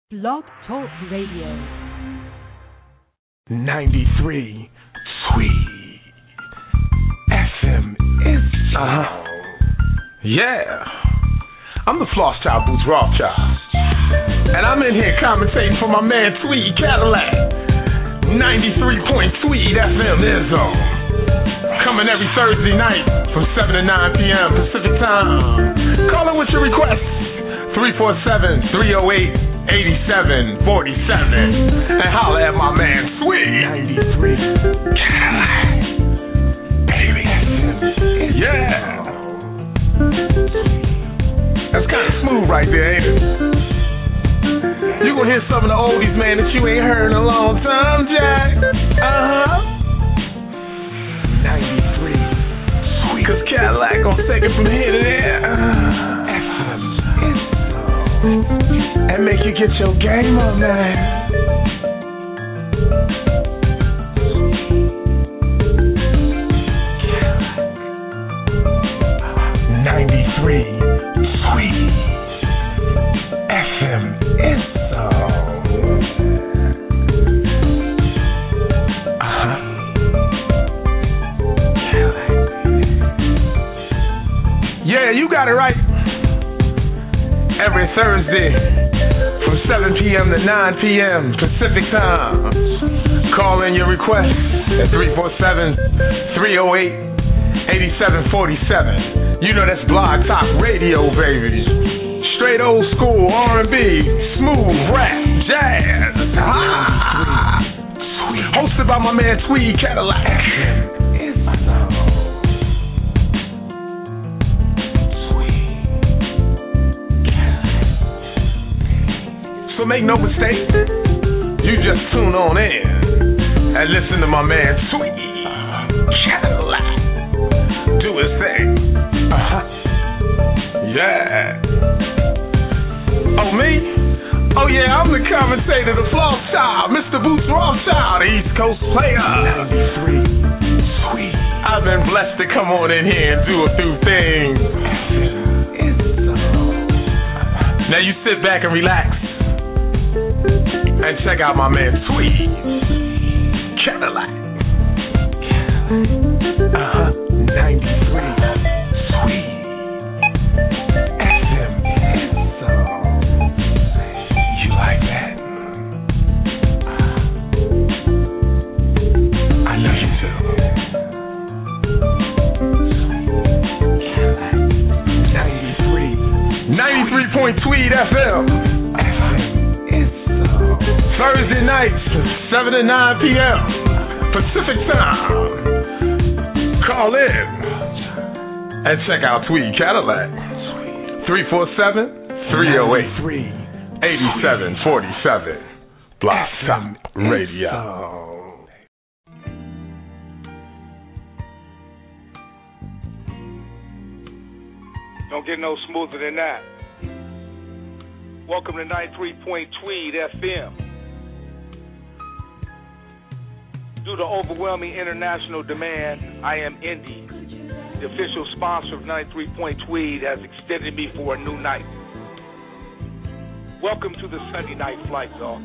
Blog Talk Radio. 93 Sweet FM is Yeah. I'm the Floss Child Boots Rothschild. And I'm in here commentating for my man Tweed Cadillac. 93 Tweed FM is on. Coming every Thursday night from 7 to 9 p.m. Pacific time. Call in with your requests. 347-308-8747. And holla at my man Tweed. 93 Cadillac. Baby. Yeah. That's kind of smooth right there, ain't it? You gonna hear some of the oldies, man, that you ain't heard in a long time, Jack. 93 Sweet. Cause Cadillac gonna take it from here to there. And make you get your game on, man. 93 Sweet FM is so. Yeah, you got it right. Every Thursday from 7 p.m. to 9 p.m. Pacific time. Call in your requests at 347-308-8747. You know that's Blog Talk Radio, baby. Straight old school R&B, smooth rap, jazz. Hosted by my man Tweed Cadillac. So make no mistake, you just tune on in and listen to my man Tweed Cadillac do his thing. Yeah. Oh, me? Oh, yeah, I'm the commentator, the Floss Child, Mr. Boots Rothschild, the East Coast player. 93 Sweet. I've been blessed to come on in here and do a few things. Now you sit back and relax and check out my man Tweed Cadillac. 93 Sweet FM. So you like that? I know you do. 93 Tweed FM. Thursday nights, 7 to 9 p.m. Pacific time. Call in and check out Tweed Cadillac. 347-308-8747. Blog Talk Radio. Don't get no smoother than that. Welcome to 93 Tweed FM. Due to overwhelming international demand, I Am Indie, the official sponsor of 93 Tweed, has extended me for a new night. Welcome to the Sunday night flight, y'all.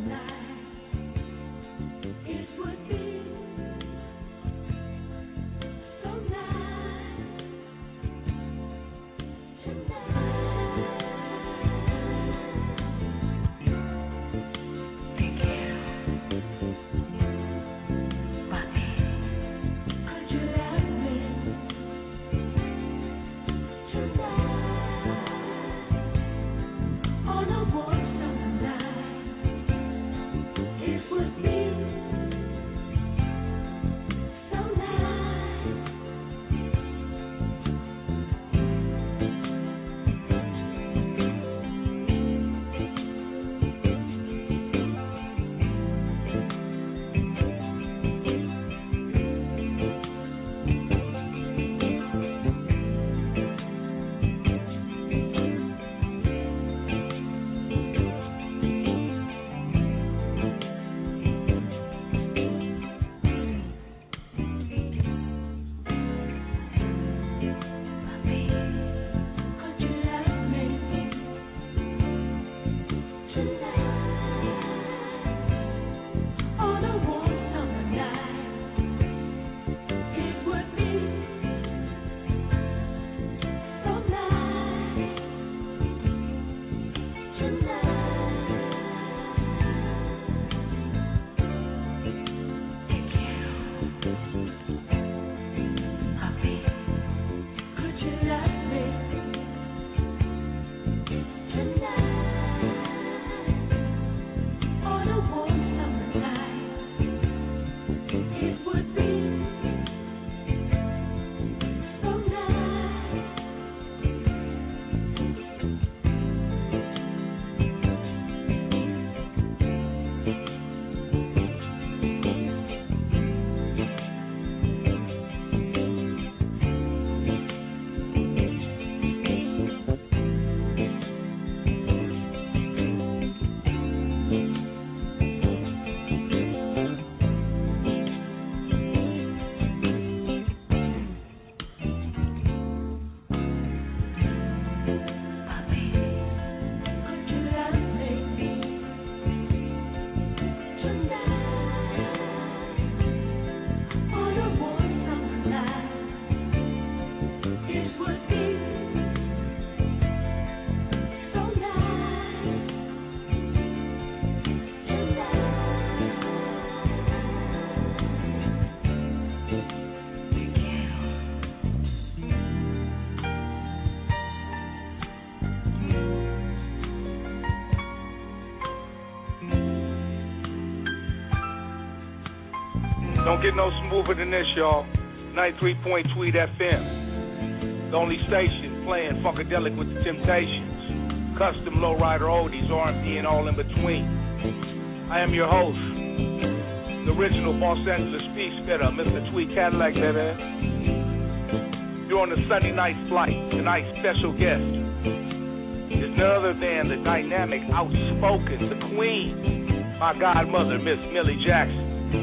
Don't get no smoother than this, y'all. 93 Tweed FM. The only station playing Funkadelic with the Temptations. Custom lowrider oldies, R&B, and all in between. I am your host, the original Los Angeles speed spitter, Mr. Tweed Cadillac, baby. You're on the Sunday night flight. Tonight's special guest is none other than the dynamic, outspoken, the queen, my godmother, Miss Millie Jackson.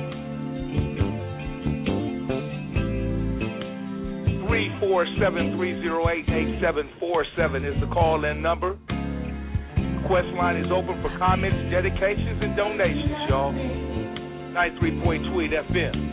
347-308-8747 is the call-in number. The quest line is open for comments, dedications, and donations, y'all. 93 Tweed FM.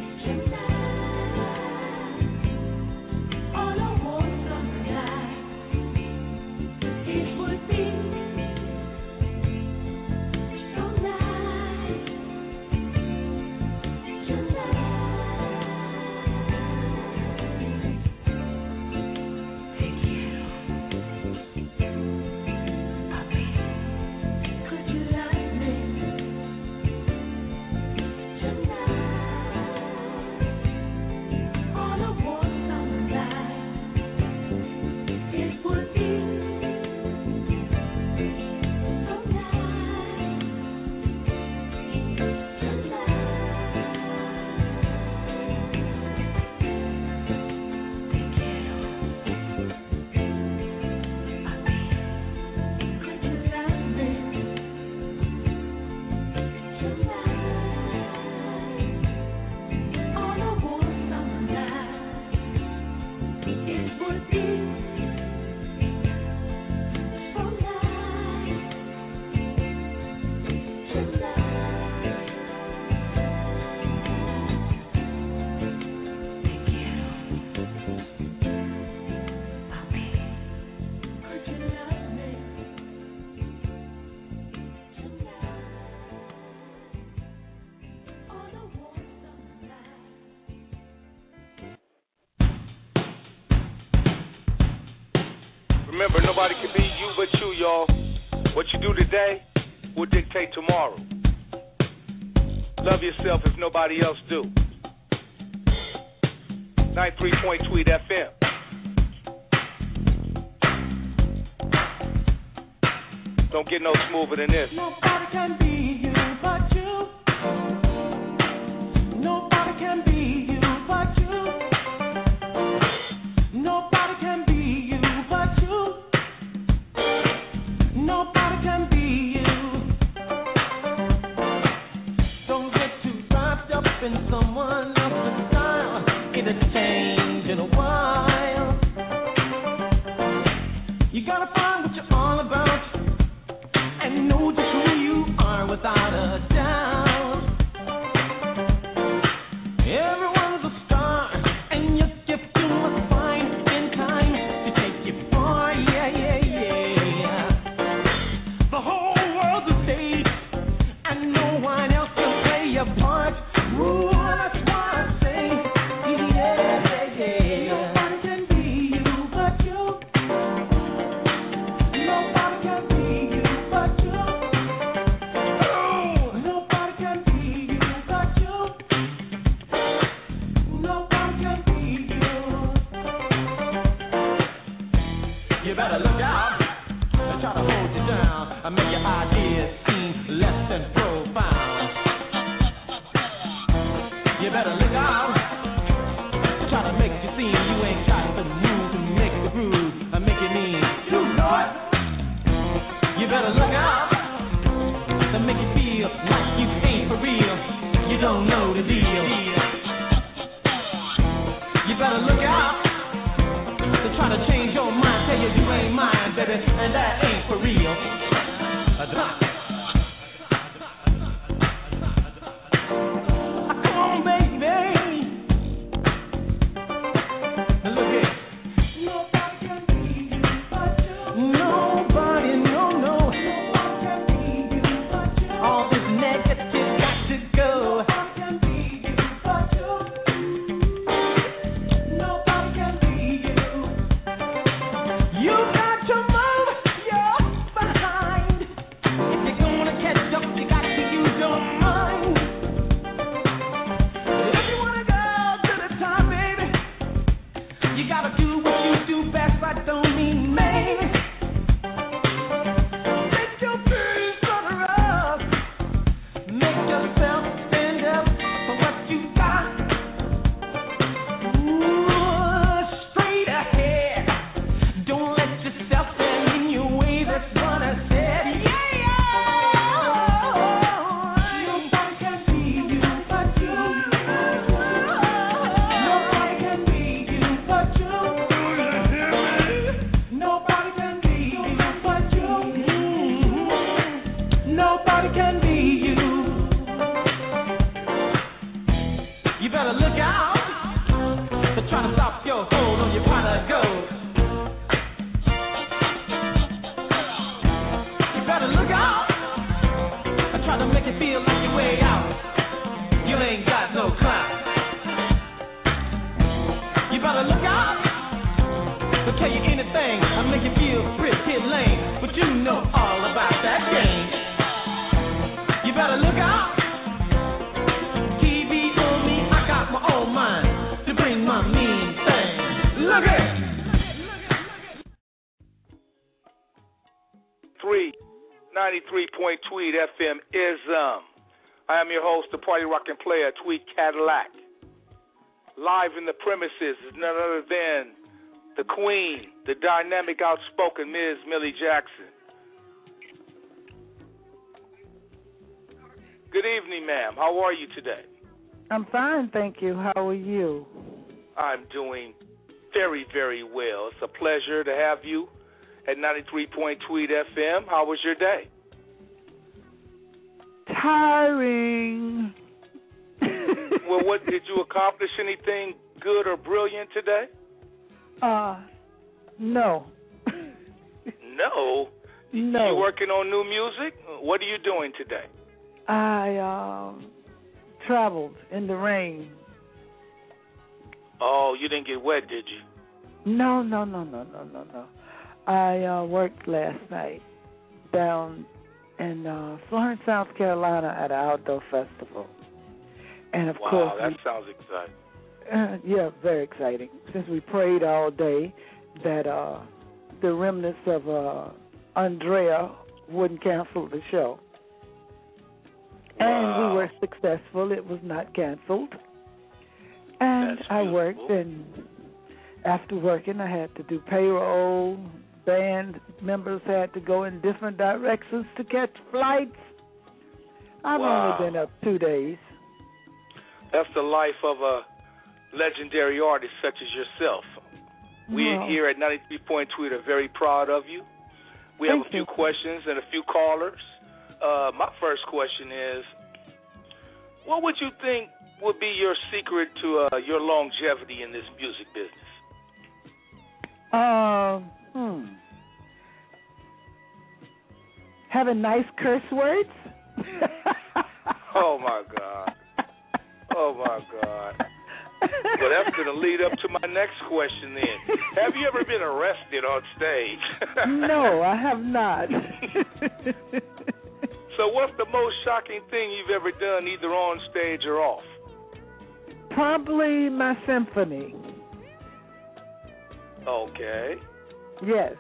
Remember, nobody can be you but you, y'all. What you do today will dictate tomorrow. Love yourself if nobody else do. 93 Tweed FM. Don't get no smoother than this. Nobody can be you but you. Nobody can be you but you. Nobody can be you but you. Nobody can be you. Don't get too wrapped up in someone else's style. It'll change in a while. You gotta find what you're all about and know just who you are without a doubt. Everyone's a star, and your gift you must find in time to take you far, yeah, yeah, yeah. The whole world's a stage, and no one else can play your part. Ooh, that's why I say, yeah, yeah, yeah. Nobody can be you but you. Nobody can be you but you. Nobody can be you but you. Nobody can be you. You better look out and try to hold you down and make your ideas seem less than profound. You better look out and try to make you seem you ain't got the moves to make the groove and make it mean you know it. You better look out to make you feel like you ain't for real. You don't know the deal. You better look out to try to change your mind, tell you you ain't mine, baby, and that ain't for real. Come on, baby. Look here. Nobody can be you but you. Nobody, no. Nobody can be you but you. All this negative got to go. Nobody can be you but you. Nobody can be you. You got to move your you feel like you're way out, you ain't got no clout. You better look out. They'll tell you anything, I'll make you feel pretty lame, but you know all about that game. You better look out. TV on me, I got my own mind to bring my mean thing. Look at 93.3 Tweed FM is I am your host, the party rockin' player, Tweed Cadillac. Live in the premises is none other than the queen, the dynamic, outspoken Ms. Millie Jackson. Good evening, ma'am. How are you today? I'm fine, thank you. How are you? I'm doing very, very well. It's a pleasure to have you at 93.3 Tweed FM. How was your day? Tiring. Well, what did you accomplish? Anything good or brilliant today? No. No? No. You working on new music? What are you doing today? I traveled in the rain. Oh, you didn't get wet, did you? No. I worked last night down in Florence, South Carolina at an outdoor festival. And, of course... Wow, that sounds exciting. Yeah, very exciting. Since we prayed all day that the remnants of Andrea wouldn't cancel the show. Wow. And we were successful. It was not canceled. And That's I beautiful. worked, and after working, I had to do payroll. Band members had to go in different directions to catch flights. I've Wow. only been up 2 days. That's the life of a legendary artist such as yourself. We Well, here at 93.2 are very proud of you. We have a Thank few you. questions and a few callers. My first question is, what would you think would be your secret to your longevity in this music business? Having nice curse words? Oh, my God. Oh, my God. Well, that's going to lead up to my next question then. Have you ever been arrested on stage? No, I have not. So what's the most shocking thing you've ever done, either on stage or off? Probably my symphony. Okay. Yes.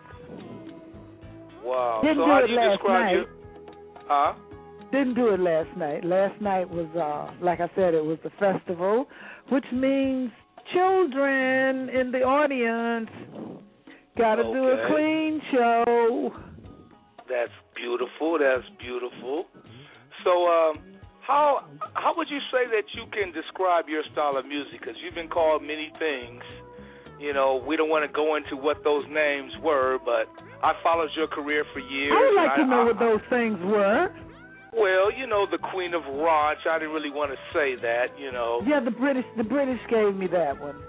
Wow. Didn't so do how it do you last describe night. your... Huh? Didn't do it last night. Last night was, like I said, it was a festival, which means children in the audience. Got to do a Okay. clean show. That's beautiful. That's beautiful. So how would you say that you can describe your style of music? Because you've been called many things. You know, we don't want to go into what those names were, but I followed your career for years. I would like to know what those things were. Well, you know, the Queen of Ranch. I didn't really want to say that, you know. Yeah, the British gave me that one.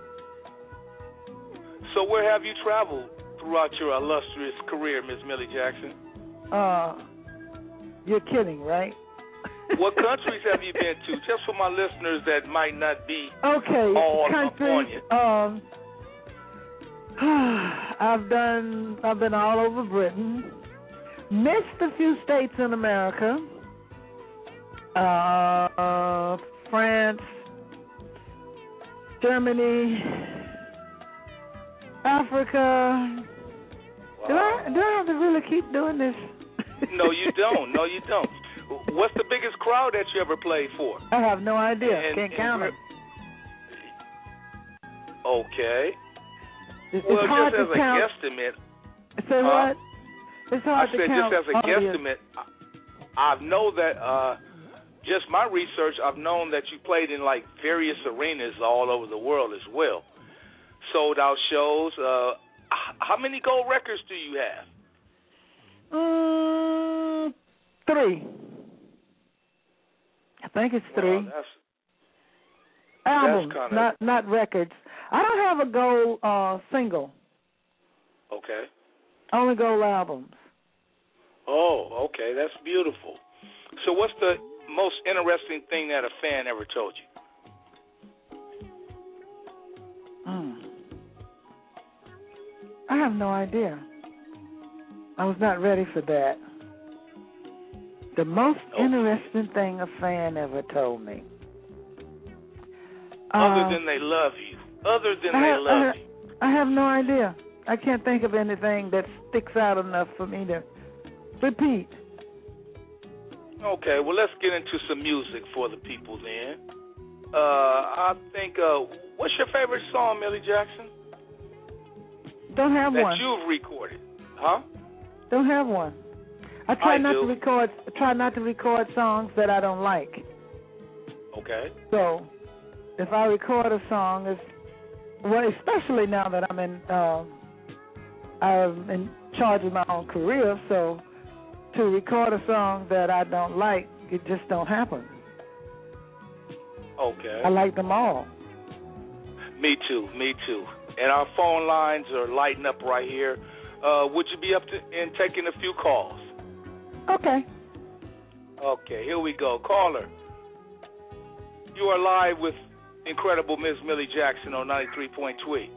So where have you traveled throughout your illustrious career, Miss Millie Jackson? You're kidding, right? What countries have you been to? Just for my listeners that might not be Okay, all up on countries. you. I've been all over Britain. Missed a few states in America. France, Germany, Africa. Wow. Do I have to really keep doing this? No, you don't. No, you don't. What's the biggest crowd that you ever played for? I have no idea. Can't And count it. Okay. It's Well, hard just as to a count. guesstimate. Say what? It's I hard to said count. just as a audience. guesstimate. I know that just my research, I've known that you played in like various arenas all over the world as well. Sold out shows. How many gold records do you have? 3. I think it's 3. Wow, Albums, that's kinda... not records. I don't have a gold single. Okay. Only gold albums. Oh, okay. That's beautiful. So what's the most interesting thing that a fan ever told you? I have no idea. I was not ready for that. The most interesting thing a fan ever told me. Other than they love you. Other than they love you. I have no idea. I can't think of anything that sticks out enough for me to repeat. Okay, well, let's get into some music for the people then. I think, what's your favorite song, Millie Jackson? Don't have one. That you've recorded, huh? Don't have one. I try not to record songs that I don't like. Okay. So, if I record a song, especially now that I'm in charge of my own career, so to record a song that I don't like, it just don't happen. Okay. I like them all. Me too. And our phone lines are lighting up right here. Would you be up in taking a few calls? Okay. Okay, here we go. Caller, you are live with incredible Ms. Millie Jackson on 93.3.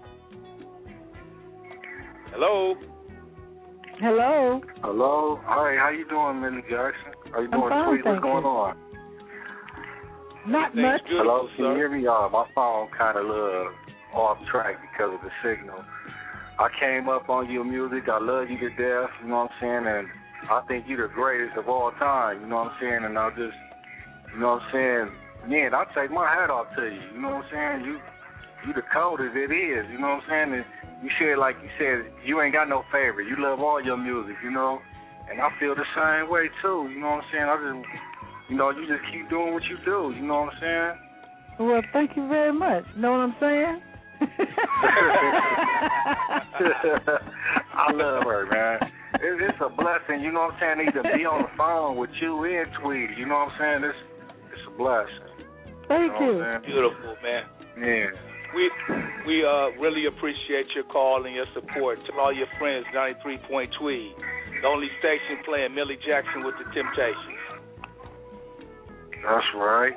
Hello? Hello? Hello? Hi, how you doing, Millie Jackson? How you doing, fine, Tweet? What's going on? Not much. Hello, can you hear me? My phone kind of off track because of the signal. I came up on your music. I love you to death, you know what I'm saying? And I think you're the greatest of all time, you know what I'm saying? And I just, you know what I'm saying? Man, I take my hat off to you, you know what I'm saying? You the coldest it is, you know what I'm saying? And you said, like you said, you ain't got no favorite. You love all your music, you know? And I feel the same way, too, you know what I'm saying? You just keep doing what you do, you know what I'm saying? Well, thank you very much. Know what I'm saying? I love her, man. It's a blessing, you know what I'm saying, to be on the phone with you and Tweety, you know what I'm saying? It's a blessing. Thank you. Beautiful, man. Yeah. We really appreciate your call and your support. Tell all your friends, 93.3, the only station playing Millie Jackson with the Temptations. That's right.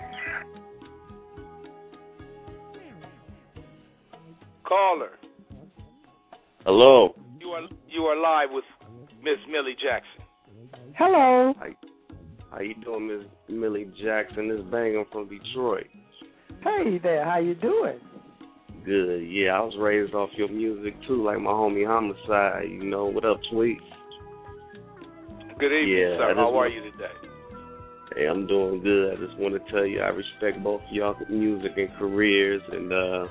Caller. Hello. You are live with Miss Millie Jackson. Hello. How you doing, Miss Millie Jackson? This is Bangum from Detroit. Hey there, how you doing? Good. Yeah, I was raised off your music too, like my homie Homicide. You know, what up, Tweet? Good evening, sir. How are you today? Hey, I'm doing good. I just want to tell you I respect both of y'all music and careers, and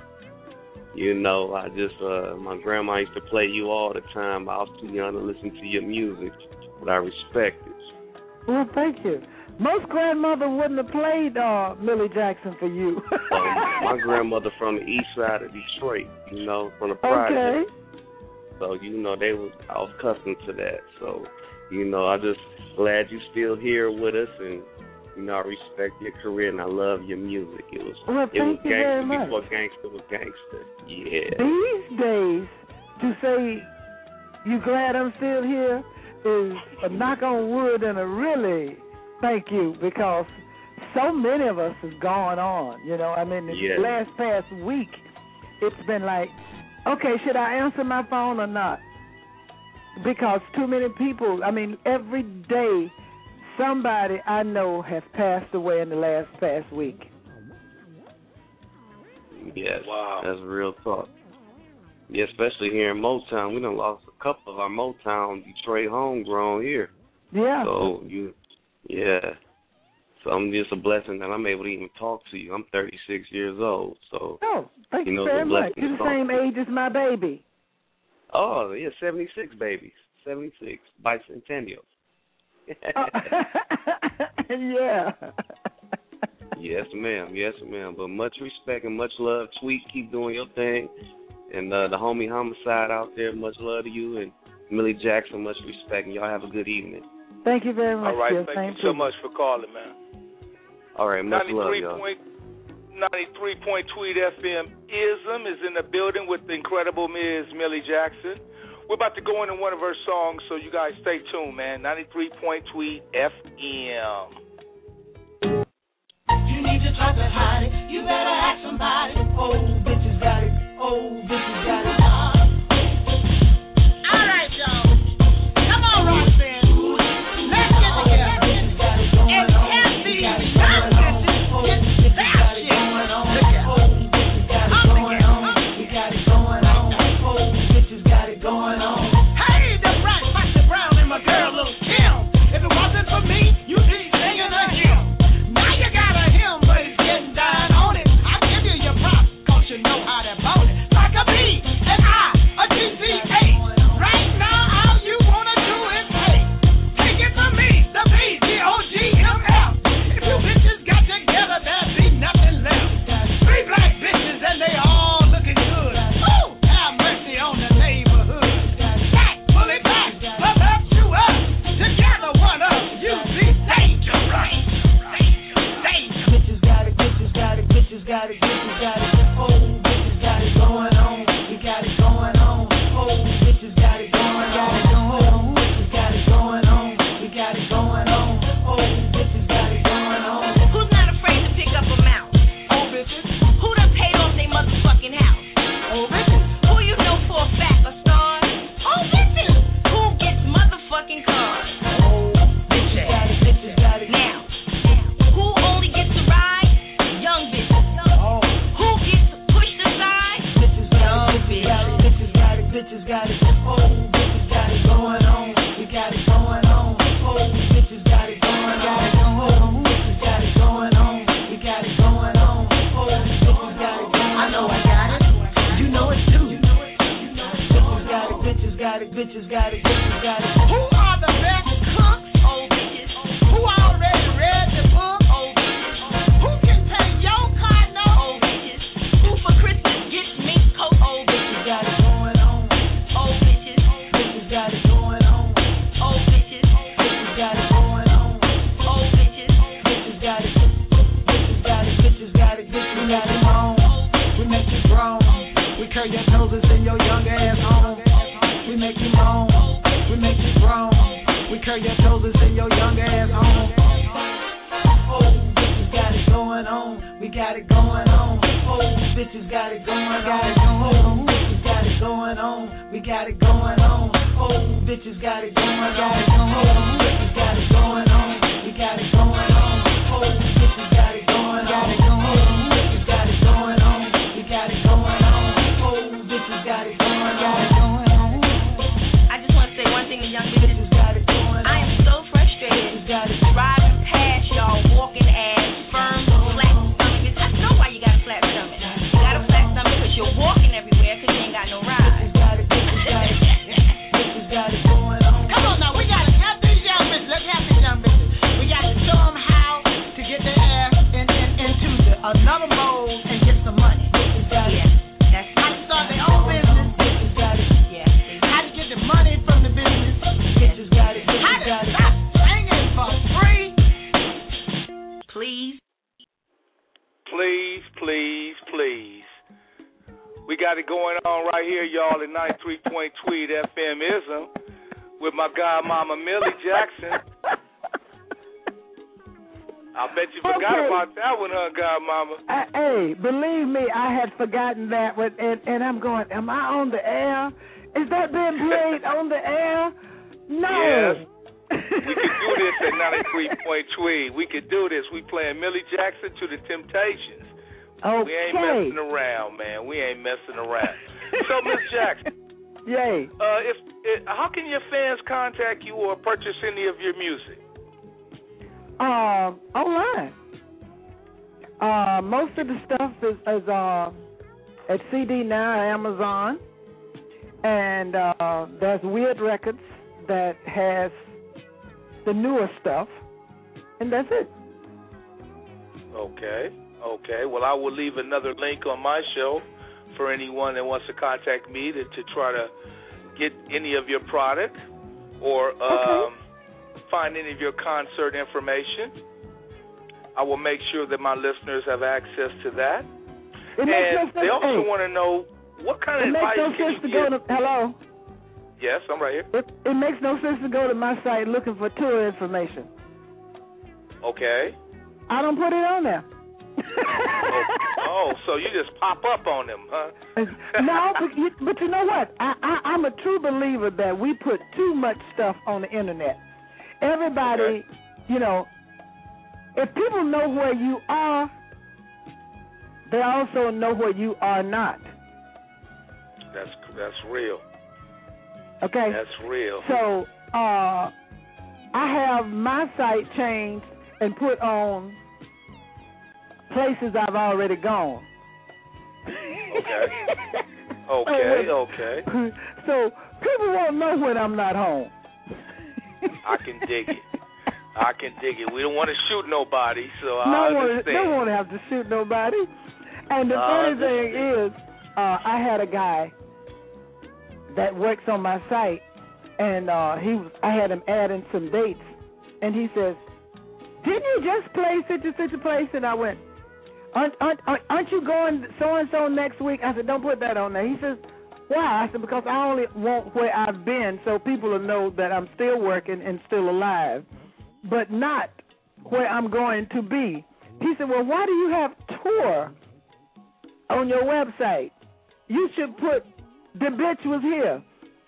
my grandma used to play you all the time. I was too young to listen to your music, but I respect it. Well, thank you. Most grandmother wouldn't have played Millie Jackson for you. My grandmother from the east side of Detroit, you know, from the project. Okay. So, you know, I was accustomed to that. So, you know, I just glad you still here with us, and, you know, I respect your career and I love your music. It was thank you very much. Before gangster was gangster. Yeah. These days, to say you glad I'm still here is a knock on wood and a really thank you, because so many of us has gone on. You know, I mean, this past week, it's been like, okay, should I answer my phone or not? Because too many people, I mean, every day somebody I know has passed away in the past week. Yes, wow. That's real talk. Yeah, especially here in Motown. We done lost a couple of our Motown Detroit homegrown here. Yeah. So, So I'm just a blessing that I'm able to even talk to you. I'm 36 years old. So, thank you very much. You're the same age as my baby. Oh, yeah, 76 babies. 76, bicentennial. Yeah. Yes, ma'am. But much respect and much love. Tweet, keep doing your thing. And the homie Homicide out there, much love to you. And Millie Jackson, much respect. And y'all have a good evening. Thank you very much. All right, thank you so much for calling, man. All right, much love, y'all. 93.3 FM ISM is in the building with the incredible Ms. Millie Jackson. We're about to go into one of her songs, so you guys stay tuned, man. 93.3 FM. curl your toes and send your young ass home. We make you moan, we make you groan. We curl your toes and send your young ass home. Oh, bitches got it going on. We got it going on. Oh, bitches got it going on. Oh, bitches got it going on. We got it going on. Oh, bitches got it going on. Oh, bitches got it going on. We got it going on. Oh, bitches got it going on. Oh, bitches got it going on. We got it going on. Oh, bitches got it going on. I just want to say one thing to young bitches got it going on. I am so frustrated. Riding past y'all, walking ass, firm, flat stomach. I know why you got a flat stomach. You got a flat stomach because you're walking everywhere because you ain't got no ride. Bitches got it going on. Come on now, we got to help these young bitches. Let's help these young bitches. We got to show them how to get their ass into another mode and get some money. That's how to start their own business. How to get the money from the business. How to stop singing for free. Please. Please, please, please. We got it going on right here, y'all, at 93 Tweed FM Ism with my godmama Millie Jackson. I bet you forgot about that one, huh, godmama? Hey, believe me, I had forgotten that one, and I'm going, am I on the air? Is that being played on the air? No. Yes. We could do this at 93 Tweed. We could do this. We playing Millie Jackson to the Temptations. Okay. We ain't messing around, man. We ain't messing around. So, Miss Jackson. Yay. How can your fans contact you or purchase any of your music? Online. Most of the stuff is at CD Now, Amazon, and there's Weird Records that has the newer stuff, and that's it. Okay. Well, I will leave another link on my show for anyone that wants to contact me to try to get any of your product or find any of your concert information. I will make sure that my listeners have access to that. They also want to know what kind of advice can you give. Hello? Yes, I'm right here. It makes no sense to go to my site looking for tour information. Okay. I don't put it on there. So you just pop up on them, huh? No, but you know what? I'm a true believer that we put too much stuff on the internet. Everybody, if people know where you are, they also know where you are not. That's real. Okay? That's real. So I have my site changed and put on places I've already gone. Okay. So people won't know when I'm not home. I can dig it. We don't want to shoot nobody, so I understand. No one have to shoot nobody. And the funny thing is, I had a guy that works on my site, and I had him add in some dates, and he says, "Didn't you just play such a place?" And I went, Aren't you going so-and-so next week? I said, don't put that on there. He says, why? I said, because I only want where I've been so people will know that I'm still working and still alive, but not where I'm going to be. He said, well, why do you have tour on your website? You should put the bitch was here.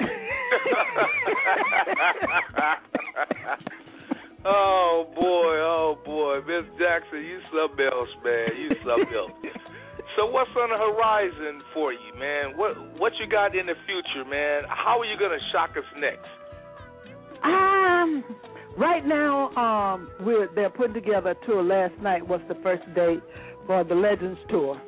Oh, boy. Miss Jackson, you something else, man. You something else. So what's on the horizon for you, man? What you got in the future, man? How are you going to shock us next? Right now, they're putting together a tour. Last night was the first day for the Legends Tour.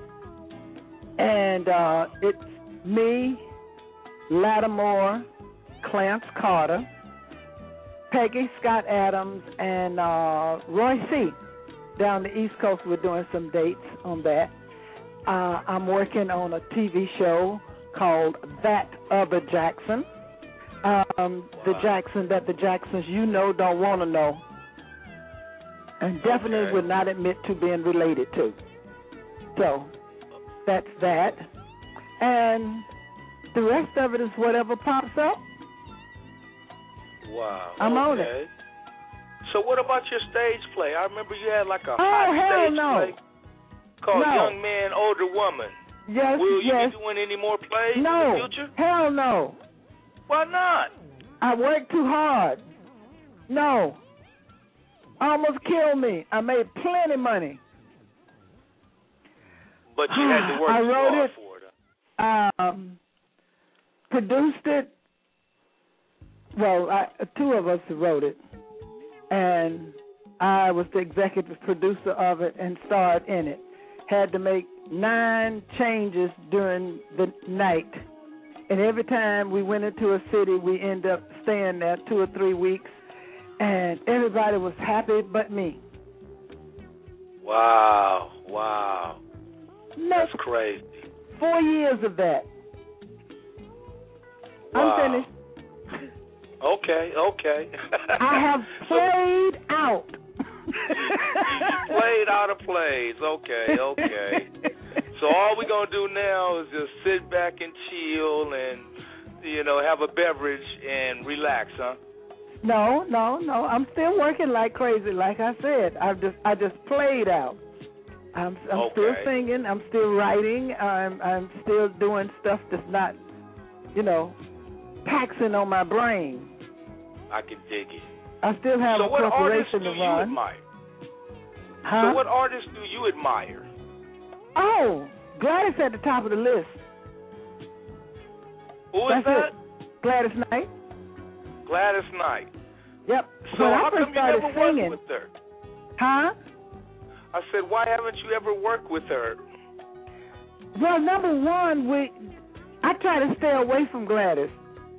And it's me, Lattimore, Clarence Carter, Peggy Scott Adams, and Roy C. Down the East Coast. We're doing some dates on that. I'm working on a TV show called That Other Jackson. The Jackson that the Jacksons don't want to know. And definitely would not admit to being related to. So, that's that. and the rest of it is whatever pops up. Wow. I'm on it. So what about your stage play? I remember you had like a Oh, hot hell stage no. play called No. Young Man, Older Woman. Yes, Will you yes. be doing any more plays in No, the future? hell no. Why not? I worked too hard. No. Almost killed me. I made plenty money. But you had to work I too wrote hard it, for it. produced it. Well, two of us wrote it, and I was the executive producer of it and starred in it. Had to make 9 changes during the night, and every time we went into a city, we ended up staying there 2 or 3 weeks, and everybody was happy but me. Wow, wow. That's crazy. 4 years of that. Wow. I'm finished. Okay. I have played out. You played out of plays. Okay. So all we're going to do now is just sit back and chill and, have a beverage and relax, huh? No. I'm still working like crazy. Like I said, I just played out. I'm still singing. I'm still writing. I'm still doing stuff that's not, taxing on my brain. I can dig it. I still have a corporation to run. So what artists do you admire? Huh? So what artists do you admire? Oh, Gladys at the top of the list. Who is that? Gladys Knight. Gladys Knight. Yep. So when how I come first you started never singing, worked with her? Huh? I said, why haven't you ever worked with her? Well, number one, I try to stay away from Gladys.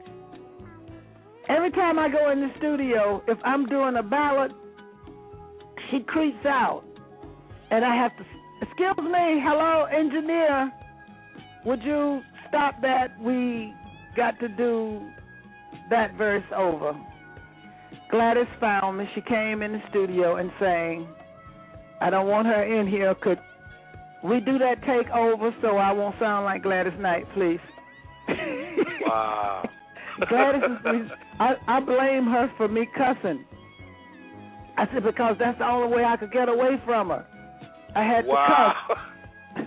Every time I go in the studio, if I'm doing a ballad, she creeps out. And I have to, excuse me, hello, engineer, would you stop that? We got to do that verse over. Gladys found me. She came in the studio and sang, I don't want her in here. Could we do that take over so I won't sound like Gladys Knight, please? Wow. Gladys is, I blame her for me cussing. I said, because that's the only way I could get away from her. I had to cuss.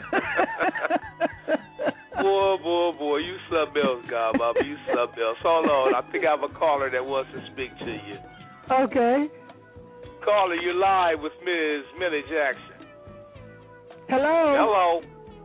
Boy, you something else, Godmother. You something else. Hold on. I think I have a caller that wants to speak to you. Okay. Caller, you're live with Ms. Millie Jackson. Hello.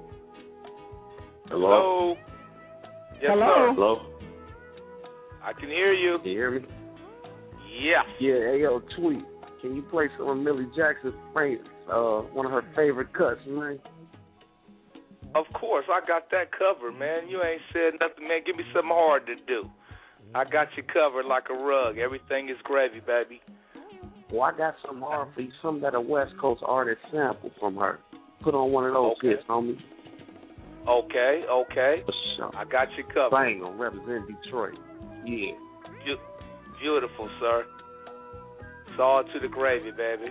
Hello. Yes, Hello. sir. Hello? I can hear you. Can you hear me? Yes. Yeah, hey, yo, Tweet. Can you play some of Millie Jackson's one of her favorite cuts, man? Of course, I got that covered, man. You ain't said nothing, man. Give me something hard to do. I got you covered like a rug. Everything is gravy, baby. Well, I got some hard for you, some that a West Coast artist sample from her. Put on one of those hits, homie. Okay. For sure. I got you covered. Bang on represent Detroit. Yeah. Beautiful, sir. It's all to the gravy, baby.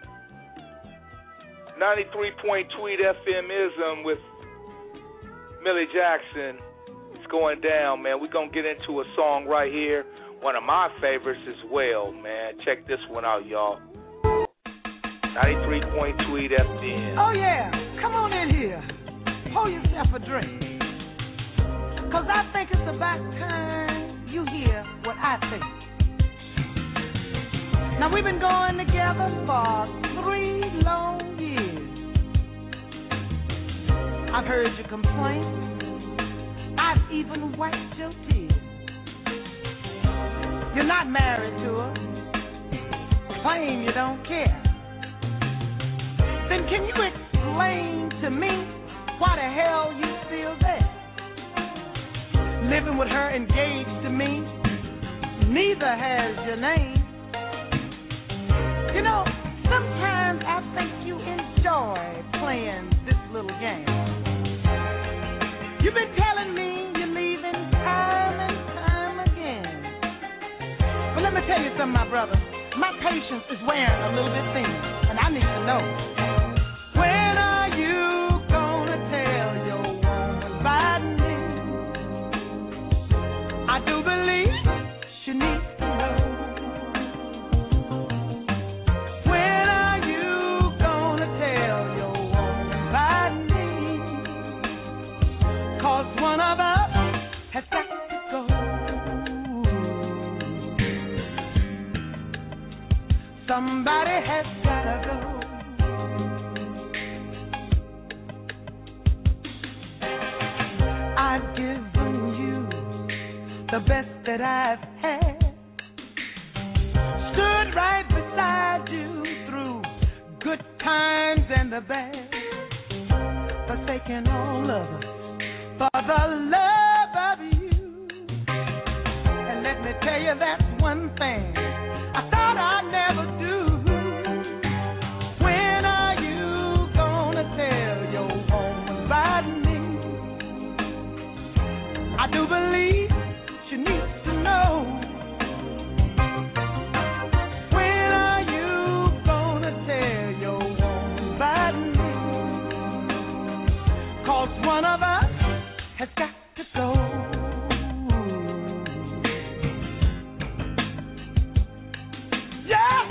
93.2 FM with Millie Jackson. It's going down, man. We're going to get into a song right here. One of my favorites as well, man. Check this one out, y'all. 93.2 FM. Oh, yeah. Come on in here. Pour yourself a drink. Because I think it's about time you hear what I think. Now, we've been going together for 3 long years. I've heard your complaints. I've even wiped your tears. You're not married to her. Claim you don't care. Then can you explain to me why the hell you still there? Living with her engaged to me, neither has your name. You know, sometimes I think you enjoy playing this little game. You've been telling me you're leaving time and time again. But let me tell you something, my brother. My patience is wearing a little bit thin, and I need to know, when are you gonna tell your woman bye? that I've had. Stood right beside you through good times and the bad, forsaking all of us for the love of you. And let me tell you, that's one thing I thought I'd never do. When are you gonna tell your woman about me? I do believe she needs to know. When are you gonna tell your woman about me? 'Cause one of us has got to go. Yeah.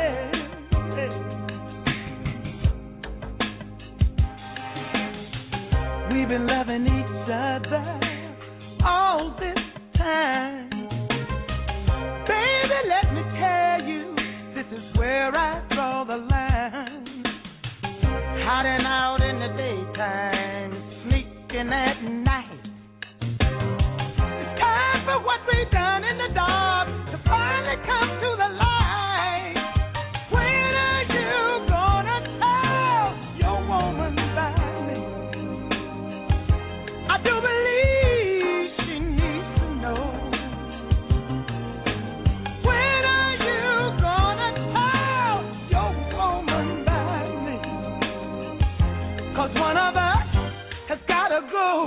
We've been loving each other all this time. Baby, let me tell you, this is where I draw the line. Hiding out in the daytime, sneaking at night. It's time for what we've done in the dark to finally come to the light. When are you gonna tell your woman about me? I do believe she needs to know. When are you gonna tell your woman about me? 'Cause one of us has gotta go.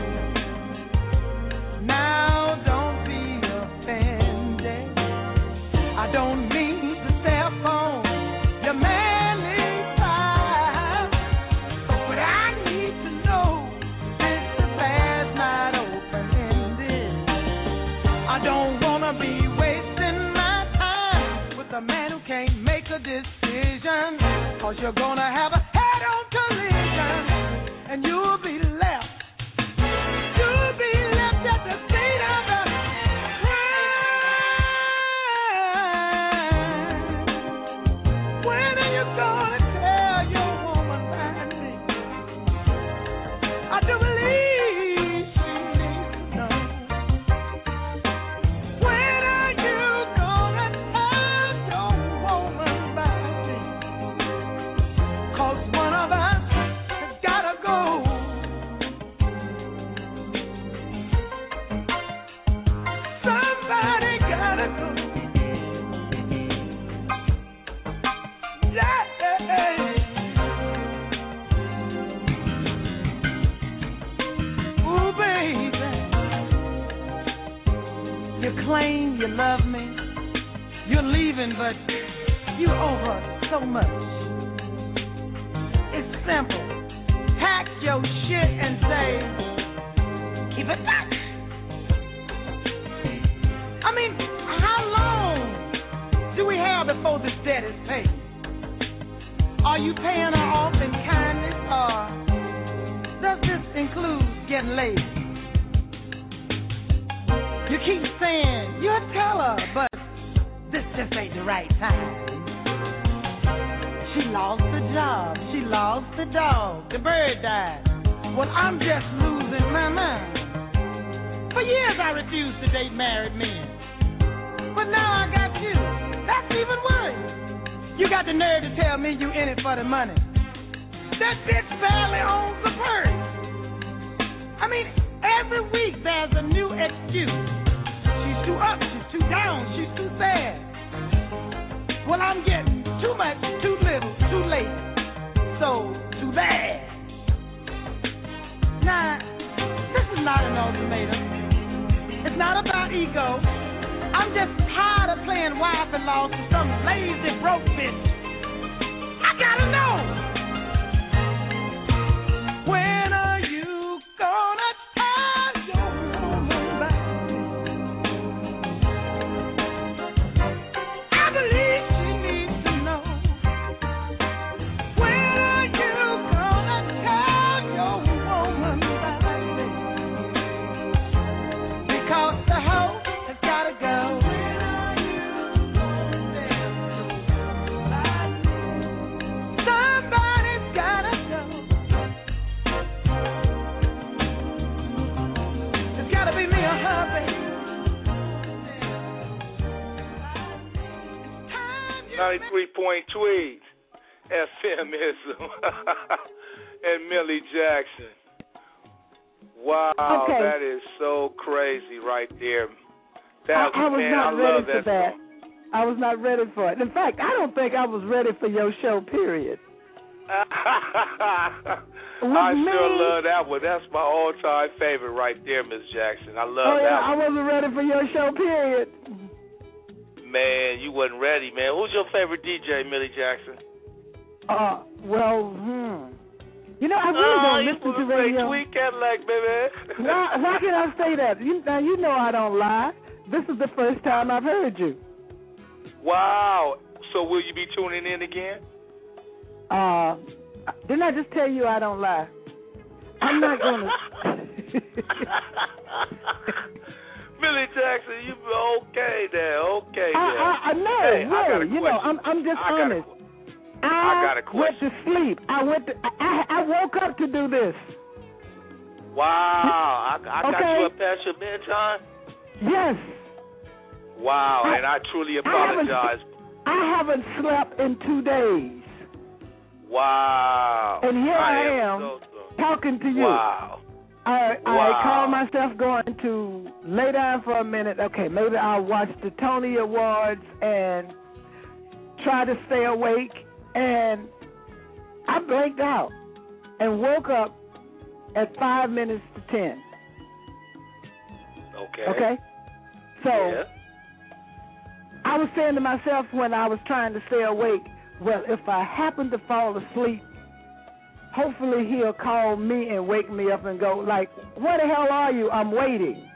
Now don't be offended. I don't mean to step on your manly side, but I need to know this affair's not open-ended. I don't wanna be wasting my time with a man who can't make a decision. 'Cause you're gonna have a head-on collision, and you'll be left at the feet of the crime. When are you gonna tell your woman about me? I do believe she needs to know. When are you gonna tell your woman about me? 'Cause one of us has gotta go. Somebody gotta go. Yeah. Ooh, baby. You claim you love me. You're leaving, but you over so much. It's simple. Pack your shit and say, keep it back. I mean, how long do we have before this debt is paid? Are you paying her off in kindness, or does this include getting laid? You keep saying you'll tell her, but this just ain't the right time. She lost the job, she lost the dog, the bird died. Well, I'm just losing my mind. For years I refused to date married men. But now I got you. That's even worse. You got the nerve to tell me you in it for the money. That bitch barely owns the purse. I mean, every week there's a new excuse. She's too up, she's too down, she's too sad. Well, I'm getting too much, too little, too late. So, too bad. Now, this is not an ultimatum. It's not about ego. I'm just tired of playing wife and law to some lazy broke bitch. I gotta know. When are you gonna tell your woman about me? I believe she needs to know. When are you gonna tell your woman about me? Because the hoe has gotta go. When are you gonna tell your woman about me? 93.3 FMism and Millie Jackson. Wow, Okay. that is so crazy right there. I was man, not I ready love for that. song. I was not ready for it. In fact, I don't think I was ready for your show, period. I sure love that one. That's my all-time favorite right there, Miss Jackson. I love that I one. wasn't ready for your show, period. Man, you wasn't ready, man. Who's your favorite DJ, Millie Jackson? You know, I really don't listen to radio. Tweet Cadillac, baby. Why can I say that? You know I don't lie. This is the first time I've heard you. Wow. So will you be tuning in again? Didn't I just tell you I don't lie? I'm not going to. Millie Jackson, you okay there? Okay there. I know, hey, really. You know, I'm just honest. I got a went question. to sleep. I woke up to do this. Wow. I got you up past your bedtime? Yes. Wow, and I truly apologize. I haven't slept in 2 days. Wow. And here I am so talking to you. Wow. I call myself going to lay down for a minute. Okay, maybe I'll watch the Tony Awards and try to stay awake. And I blanked out and woke up at 5 minutes to 10. Okay? So I was saying to myself when I was trying to stay awake, well, if I happen to fall asleep, hopefully he'll call me and wake me up and go, like, where the hell are you? I'm waiting.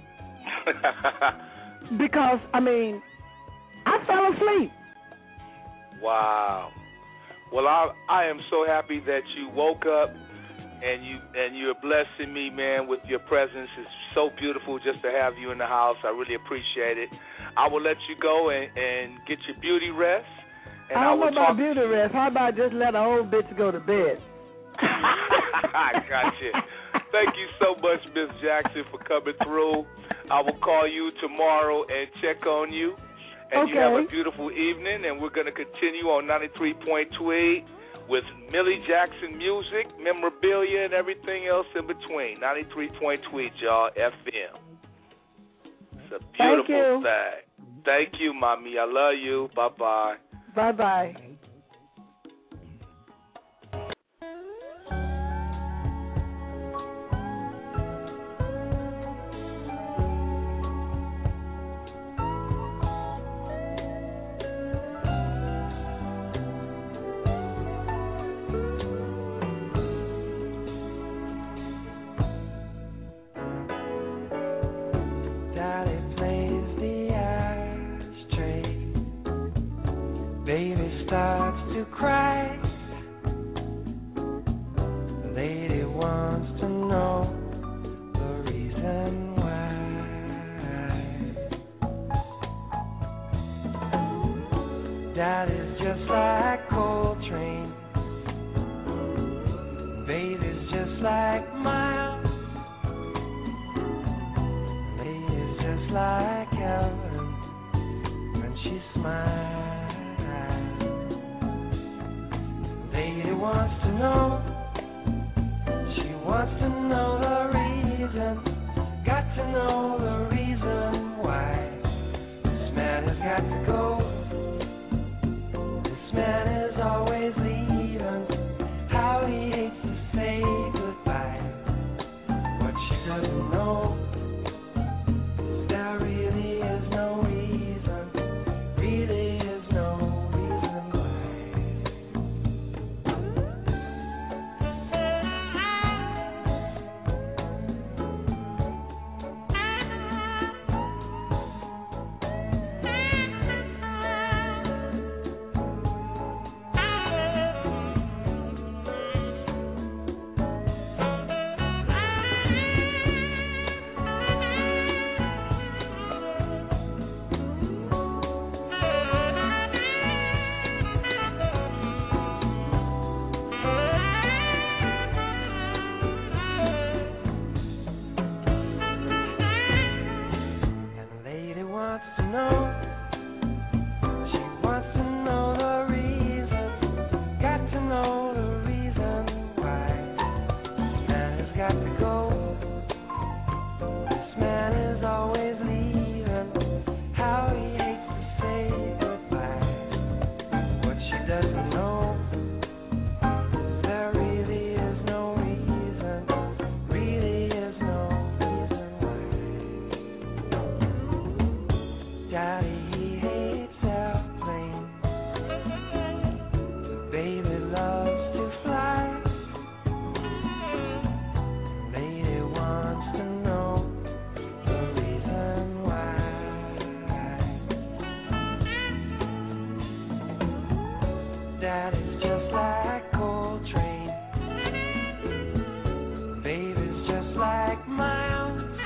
Because, I fell asleep. Wow. Well, I am so happy that you woke up and you're blessing me, man, with your presence. It's so beautiful just to have you in the house. I really appreciate it. I will let you go and get your beauty rest. And I don't know about beauty rest. How about just let an old bitch go to bed? I got you. Thank you so much, Miss Jackson, for coming through. I will call you tomorrow and check on you. And you have a beautiful evening, and we're going to continue on 93.2 with Millie Jackson music, memorabilia, and everything else in between. 93.2, y'all, FM. It's a beautiful thing. Thank you, Mommy. I love you. Bye-bye. Bye-bye. Starts to cry. The lady wants to know the reason why. Daddy's just like Coltrane. Baby's just like Miles. Lady's just like Ellen when she smiles. Lady wants to know, she wants to know the reason, got to know the reason why. This man has got to go, this man is always leaving, how he hates to say goodbye. What she doesn't know is there really is no reason, really is no reason why. Baby loves to fly. Lady wants to know the reason why. Daddy's just like Coltrane. Baby's just like Miles.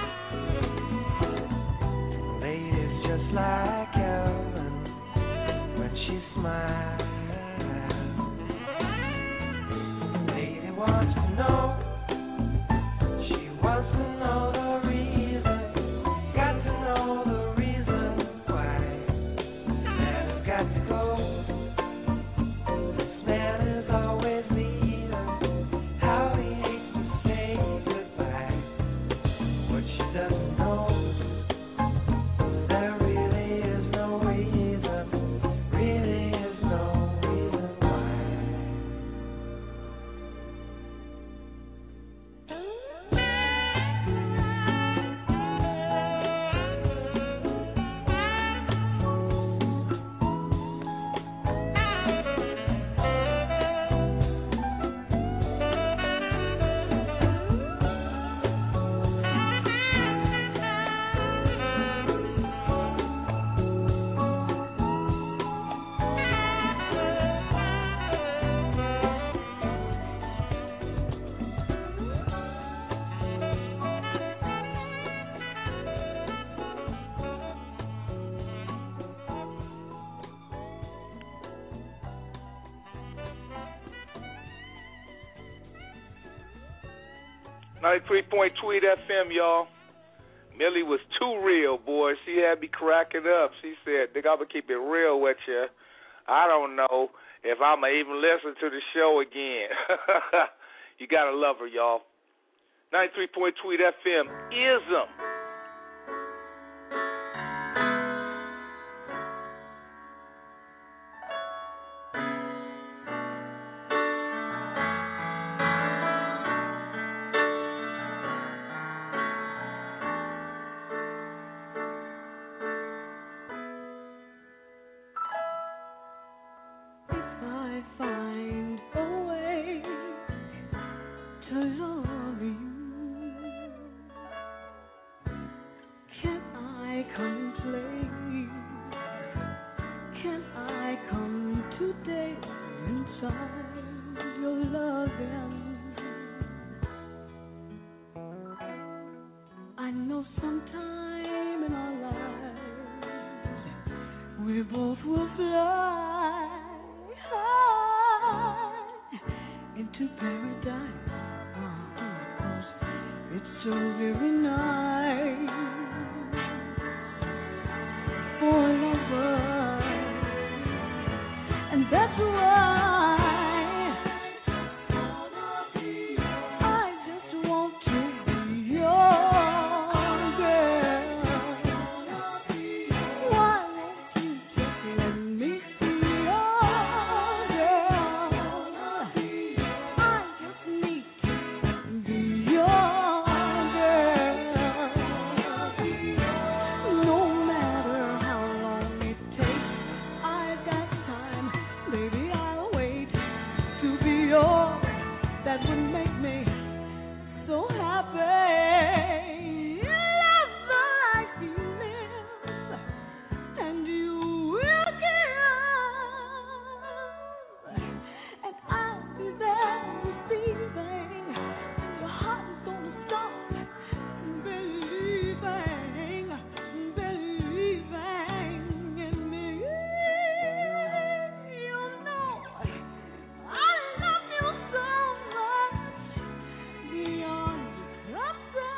Lady's just like Ellen when she smiles. Lady wants to know. She wants to know the reason. Got to know the reason why. Daddy's got to go. This man is always leaving. How he hates to say goodbye. What she doesn't know is there really is no reason. Really is no reason why. 93.3 FM, y'all. Millie was too real, boy. She had me cracking up. She said, nigga, I'm going to keep it real with you. I don't know if I'm going to even listen to the show again. You got to love her, y'all. 93.3 FM, ISM. Beyond the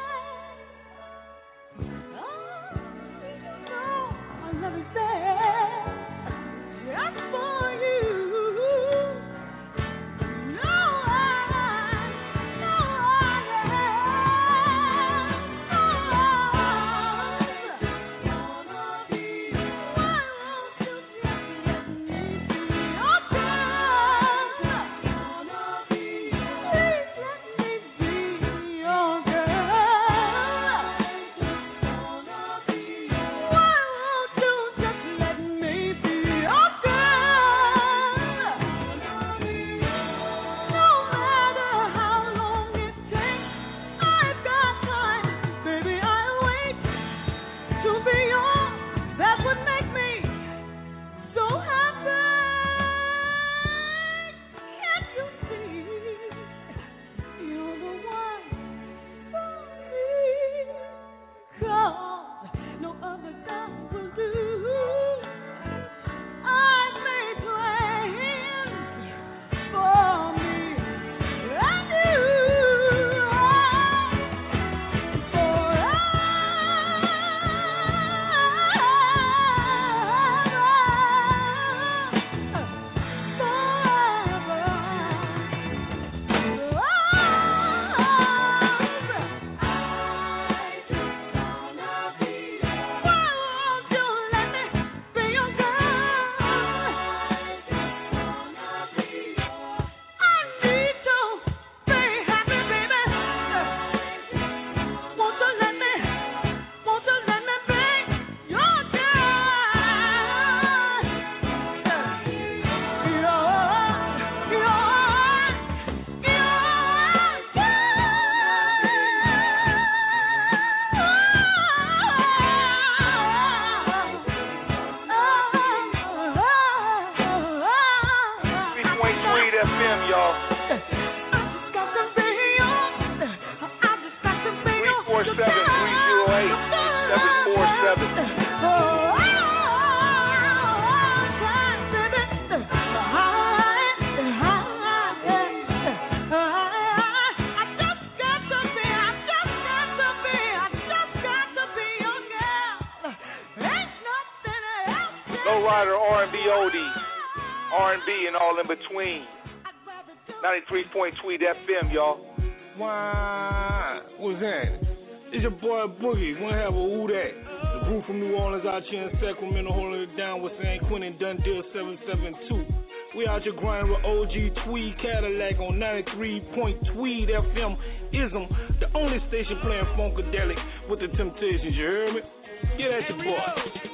Lowrider, R&B oldies, R&B and all in between. 93.3 FM, y'all. Why? What's that? It's your boy Boogie. Wanna have a woo that? The group from New Orleans out here in Sacramento holding it down with San Quentin Dundee 772. We out here grinding with OG Tweed Cadillac on 93.3 FM. Ism, the only station playing Funkadelic with the Temptations. You heard me? Get at your boy.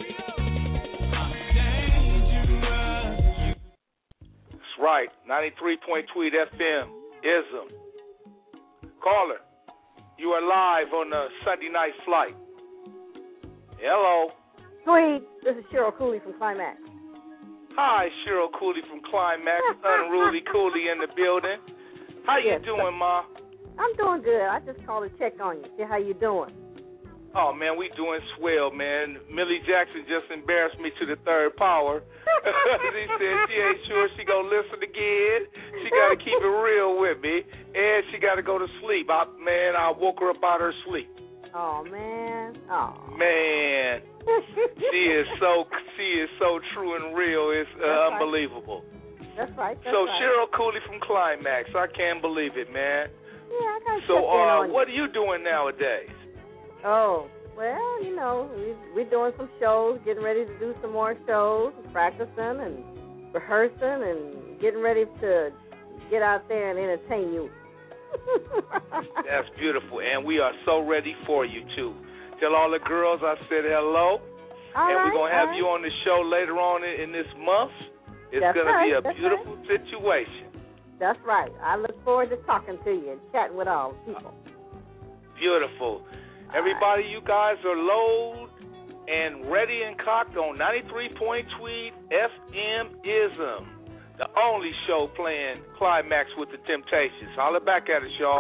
That's right. 93.3 FM. Ism. Caller, you are live on the Sunday night flight. Hello. Tweed, this is Cheryl Cooley from Climax. Hi, Cheryl Cooley from Climax. Unruly Cooley in the building. How you doing, Ma? I'm doing good. I just called to check on you, see how you doing. Oh, man, we doing swell, man. Millie Jackson just embarrassed me to the third power. She said she ain't sure she gonna listen again. She got to keep it real with me, and she got to go to sleep. I woke her up out of her sleep. Oh, man. Oh. Man. She is so true and real. It's unbelievable. That's right. Cheryl Cooley from Climax. I can't believe it, man. Yeah, I got to So, check in on what are you doing nowadays? Oh, well, you know, we're doing some shows, getting ready to do some more shows, practicing and rehearsing and getting ready to get out there and entertain you. That's beautiful, and we are so ready for you, too. Tell all the girls I said hello, we're going to have you on the show later on in this month. It's going to be a beautiful situation. That's right. I look forward to talking to you and chatting with all the people. Beautiful. Everybody, you guys are loaded and ready and cocked on 93.3 FM Ism, the only show playing Climax with the Temptations. Holler back at us, y'all.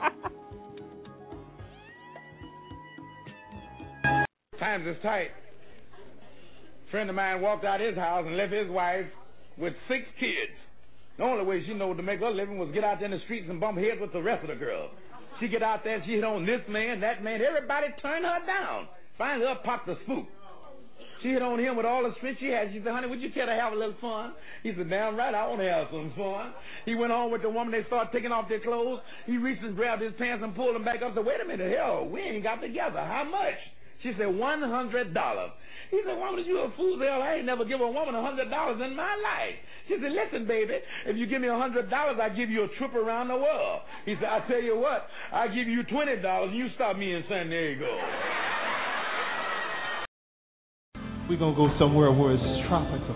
Times is tight. A friend of mine walked out his house and left his wife with 6 kids. The only way she knew to make her living was get out there in the streets and bump heads with the rest of the girls. She get out there and she hit on this man, that man. Everybody turned her down. Finally, up popped the spook. She hit on him with all the strength she had. She said, honey, would you care to have a little fun? He said, damn right, I want to have some fun. He went on with the woman. They started taking off their clothes. He reached and grabbed his pants and pulled them back up. Said, wait a minute, hell, we ain't got together. How much? She said, $100. He said, woman, you a fool? Hell, I ain't never give a woman $100 in my life. She said, listen, baby, if you give me $100, I give you a trip around the world. He said, I tell you what, I give you $20 and you stop me in San Diego. We're going to go somewhere where it's tropical.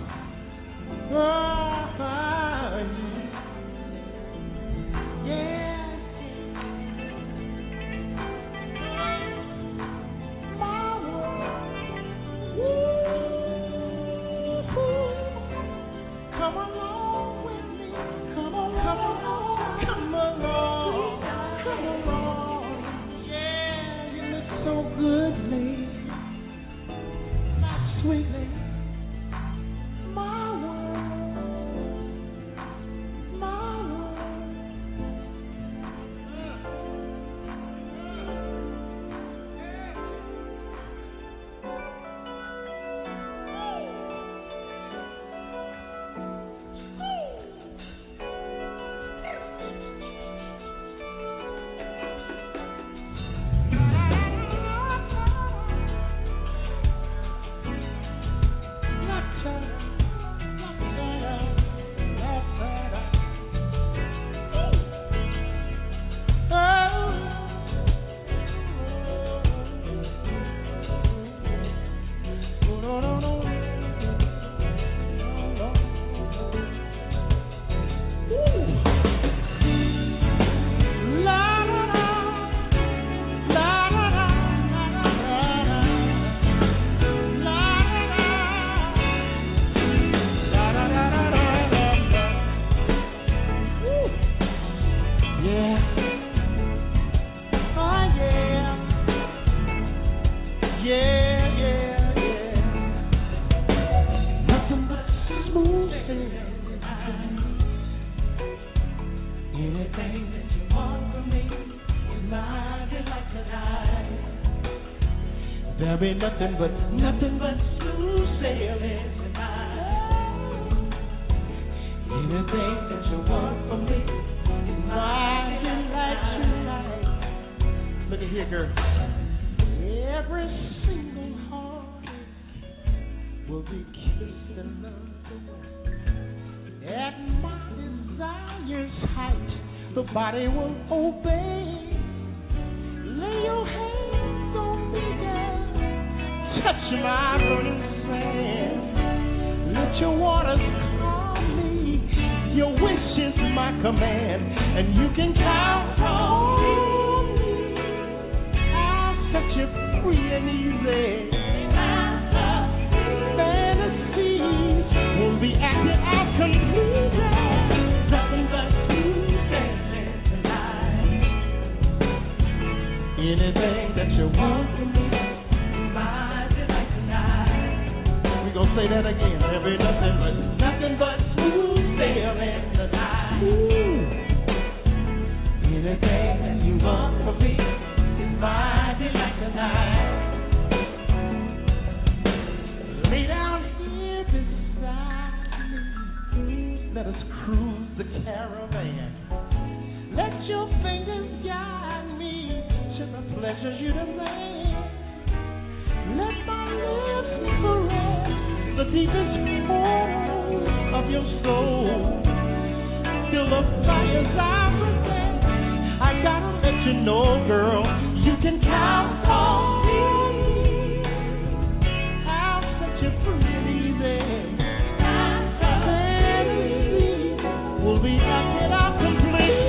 Come along with me. Come along. Come along. Come along. Yeah, you look so good, lady. My sweet lady. My world. My There be nothing but smooth sailing tonight. Anything that you want from me is mine tonight. Look at here, girl. Every single heart will be kissed and loved. At my desire's height, the body will obey. Lay your hands on me, girl. Touch my burning sand. Let your waters calm me. Your wish is my command, and you can count on me. I'll set you free and easy. Fantasies will be acted out completely. Nothing but smooth sailing tonight. Anything that you want from me, my delight tonight. We gonna say that again. Every nothing but smooth sailing tonight. Ooh. Anything that you want from me is my delight tonight. Lay down here beside me. Let us cruise the caravan. Let your fingers guide me to the pleasures you demand. Let my lips caress the deepest core of your soul. Feel the fires I present. I gotta let you know, girl, you can count on me. I'll set you free and easy. Fantasy will be acted out complete.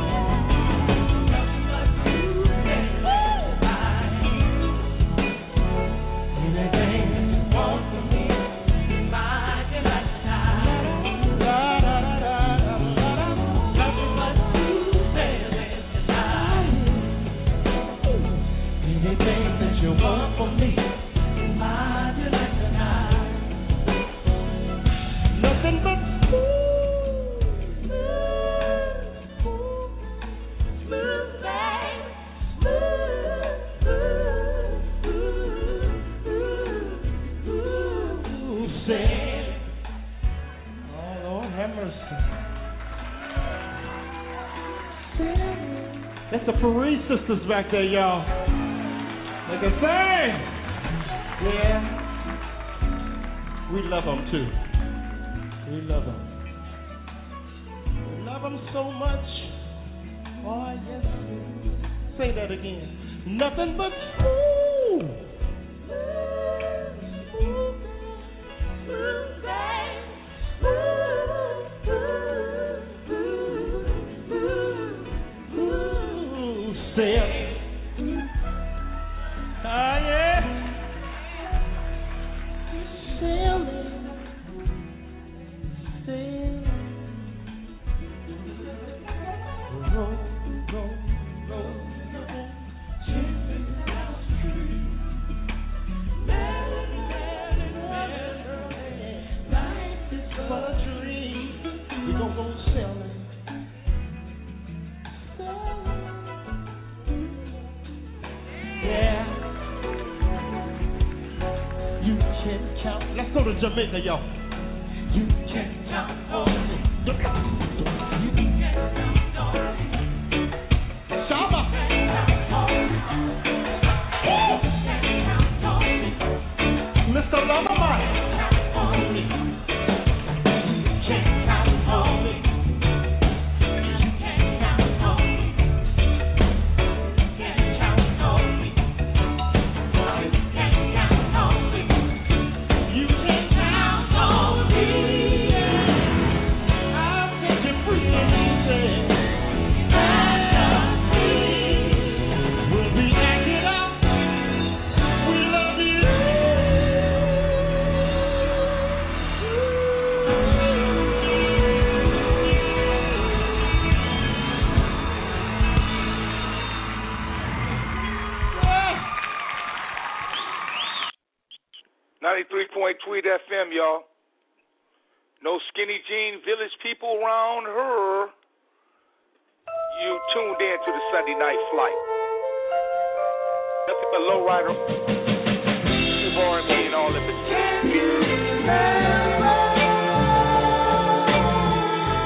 That's the Paris sisters back there, y'all. They can sing. Yeah. We love them too. We love them. We love them so much. Oh, yes. Say that again. Nothing but smooth. Jamaica, y'all. You can count on me. You can count on me. Shama. Mr. Loverman. You can count on me. You can count on me. You can count on me. You can count on me. You can count on me. I'll set you free and easy. Fantasy will be acted out. We love you. 93.3 FM, y'all. No skinny jean village people around her. You tuned in to the Sunday Night Flight. Nothing but lowrider, R&B, and all in between.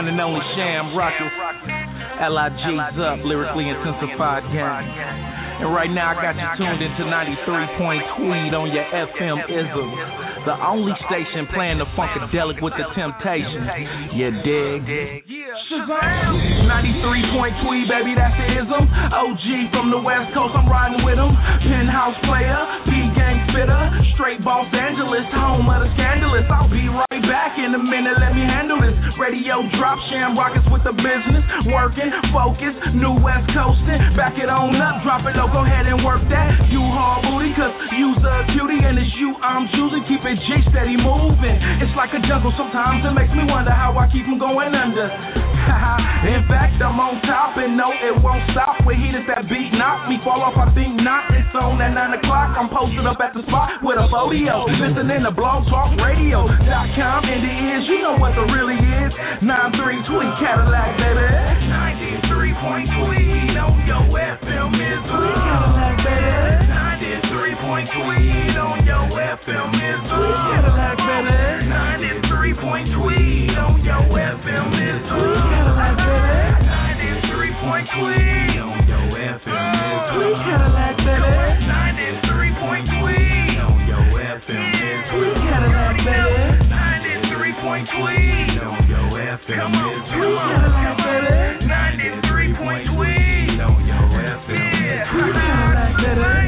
one and only Sham Rockets. LIG's up, lyrically intensified gang. And right now I got you tuned into 93 Tweed on your FM ism. The only station playing the Funkadelic with the Temptations. You dig? Shazam! 93 Tweed, baby, that's the ism. OG from the West Coast, I'm riding with him. Penthouse player, P-gang fitter. Straight Los Angeles, home of the scandalous. I'll be right back in a minute, let me handle this. Radio drop, Sham Rockets with the business. Working, focus, new West Coastin'. Back it on up, drop it low, go ahead and work that. You hard booty, cause you's a cutie. And it's you I'm choosing, keep it G steady moving. It's like a jungle, sometimes it makes me wonder how I keep from going under. In fact, I'm on top and no, it won't stop. With heat if that beat knock me fall off, I think not. It's on at 9 o'clock, I'm posted up at the spot with a photo. Listening to blogtalkradio.com. In the ears, you know what the really is. 93 Tweed Cadillac, baby. 93 Tweed on your FM is Cadillac, baby. 93 Tweed on your FM is Cadillac, baby. 93 Tweed on your FM is Cadillac, baby. 93 Tweed on your FM is Cadillac, baby. 93 Tweed on your FM is Cadillac, baby. 93 Tweed on your FM is Cadillac, baby. 93 Tweed on your FM is Cadillac, baby.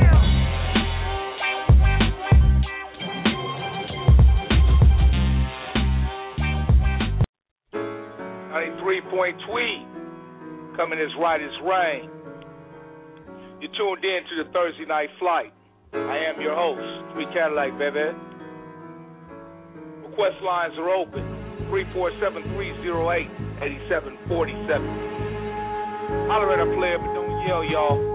93 Tweed, coming as right as rain. You're tuned in to the Thursday Night Flight. I am your host, Tweed Cadillac, baby. Request lines are open, 347-308-8747. Holler at a player, but don't yell, y'all.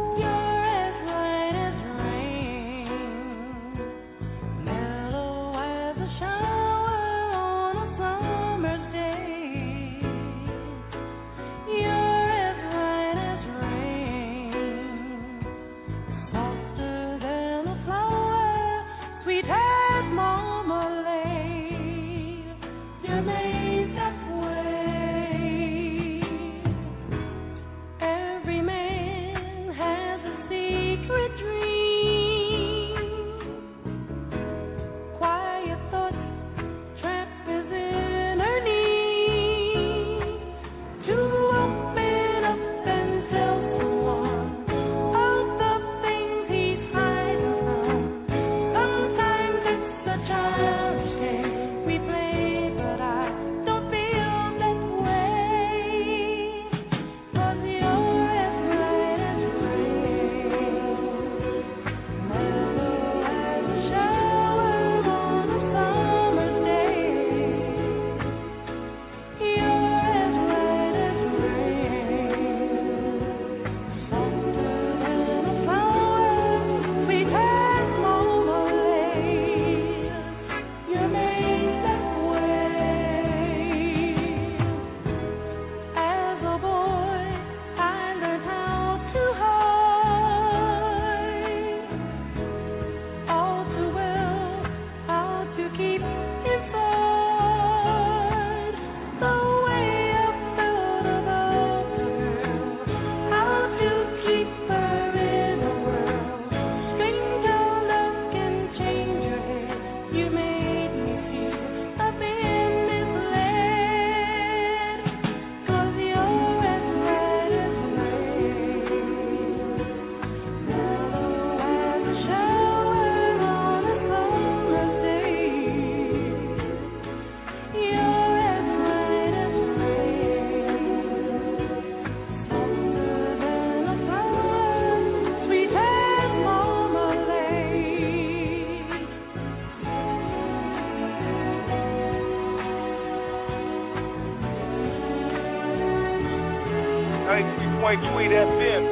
Tweed FM.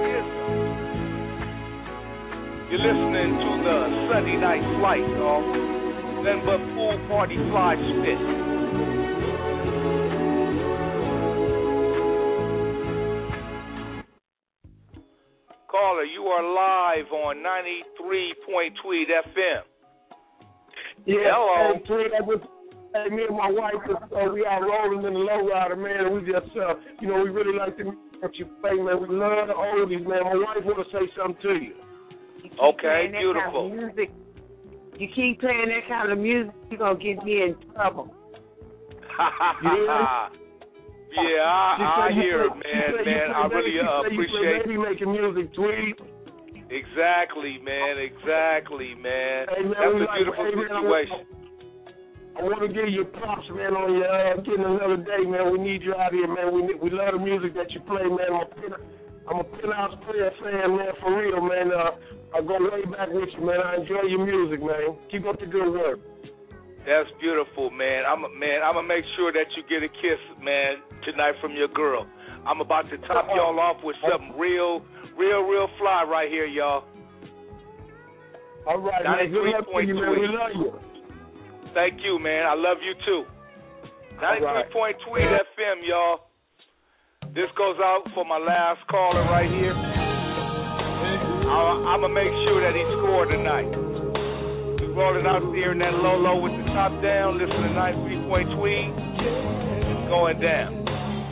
You're listening to the Sunday Night Flight, y'all. Nothing but pool party fly spit. Caller, you are live on 93 Tweed FM. Yeah, hello. Tweed, Hey, me and my wife, we are rolling in the lowrider, man, and we just, we really like the music that you play, man. We love the oldies, man. My wife want to say something to you. Okay, beautiful. Kind of music. You keep playing that kind of music, you're going to get me in trouble. Yeah, I hear it, man. I really appreciate you making music, Tweet. Exactly, man. Hey, man, that's a beautiful situation. I want to give you props, man, on your getting another day, man. We need you out here, man. We love the music that you play, man. I'm a Penthouse Player fan, man, for real, man. I go way back with you, man. I enjoy your music, man. Keep up the good work. That's beautiful, man. I'm gonna make sure that you get a kiss, man, tonight from your girl. I'm about to top y'all off with something real fly right here, y'all. All right, man. Good luck to you, man. We love you. Thank you, man. I love you too. 93.3 FM, y'all. This goes out for my last caller right here. I'm going to make sure that he scored tonight. We're rolling out there in that low with the top down. Listen to 93.3. It's going down.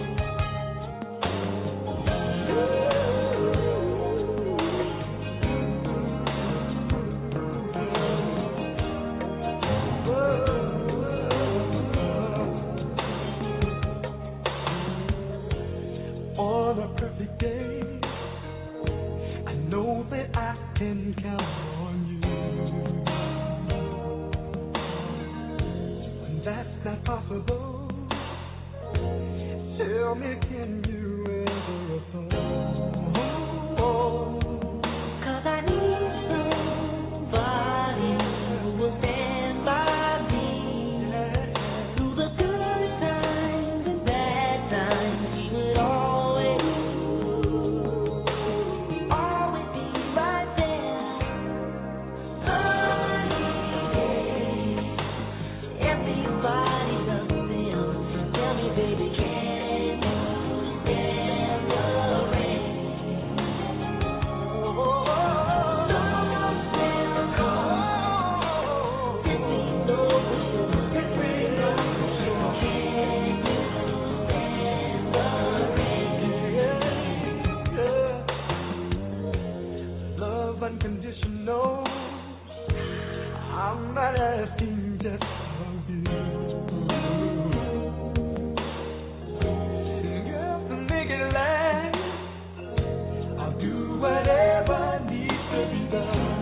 On a perfect day, I know that I can count on you. When that's not possible, tell me, can you ever afford? 'Cause I need somebody who will stand by me through the good times and bad times. He would always be right there. Everybody loves them. Tell me, baby, can you stand the rain? Love unconditional. I'm not asking just for you. Girl, to make it last, I'll do whatever needs to be done.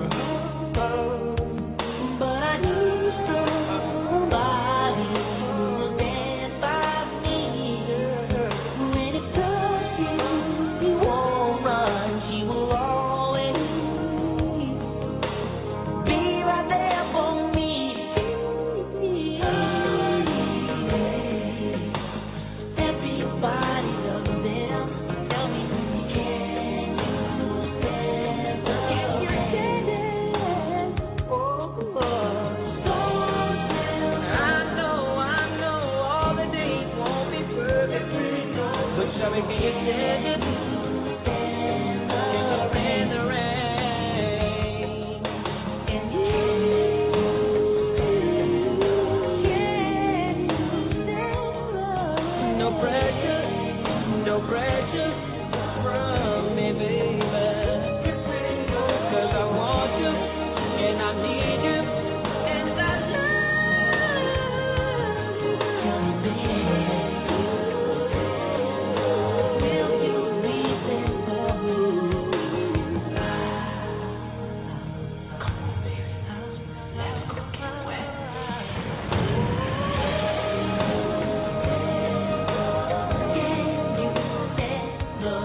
But I need somebody who will stand by me. When it's tough, you won't run. She will always be right there for me. Everybody loves them. Tell me, can you stand the rain? I know all the days won't be perfect, but tell me, can you stand it? Stand the rain. Can you stand? No pressure from me, baby. 'Cause I want you and I need you and I love you. Will you be there for me? Come on, baby. Let's go get wet. Can you stand the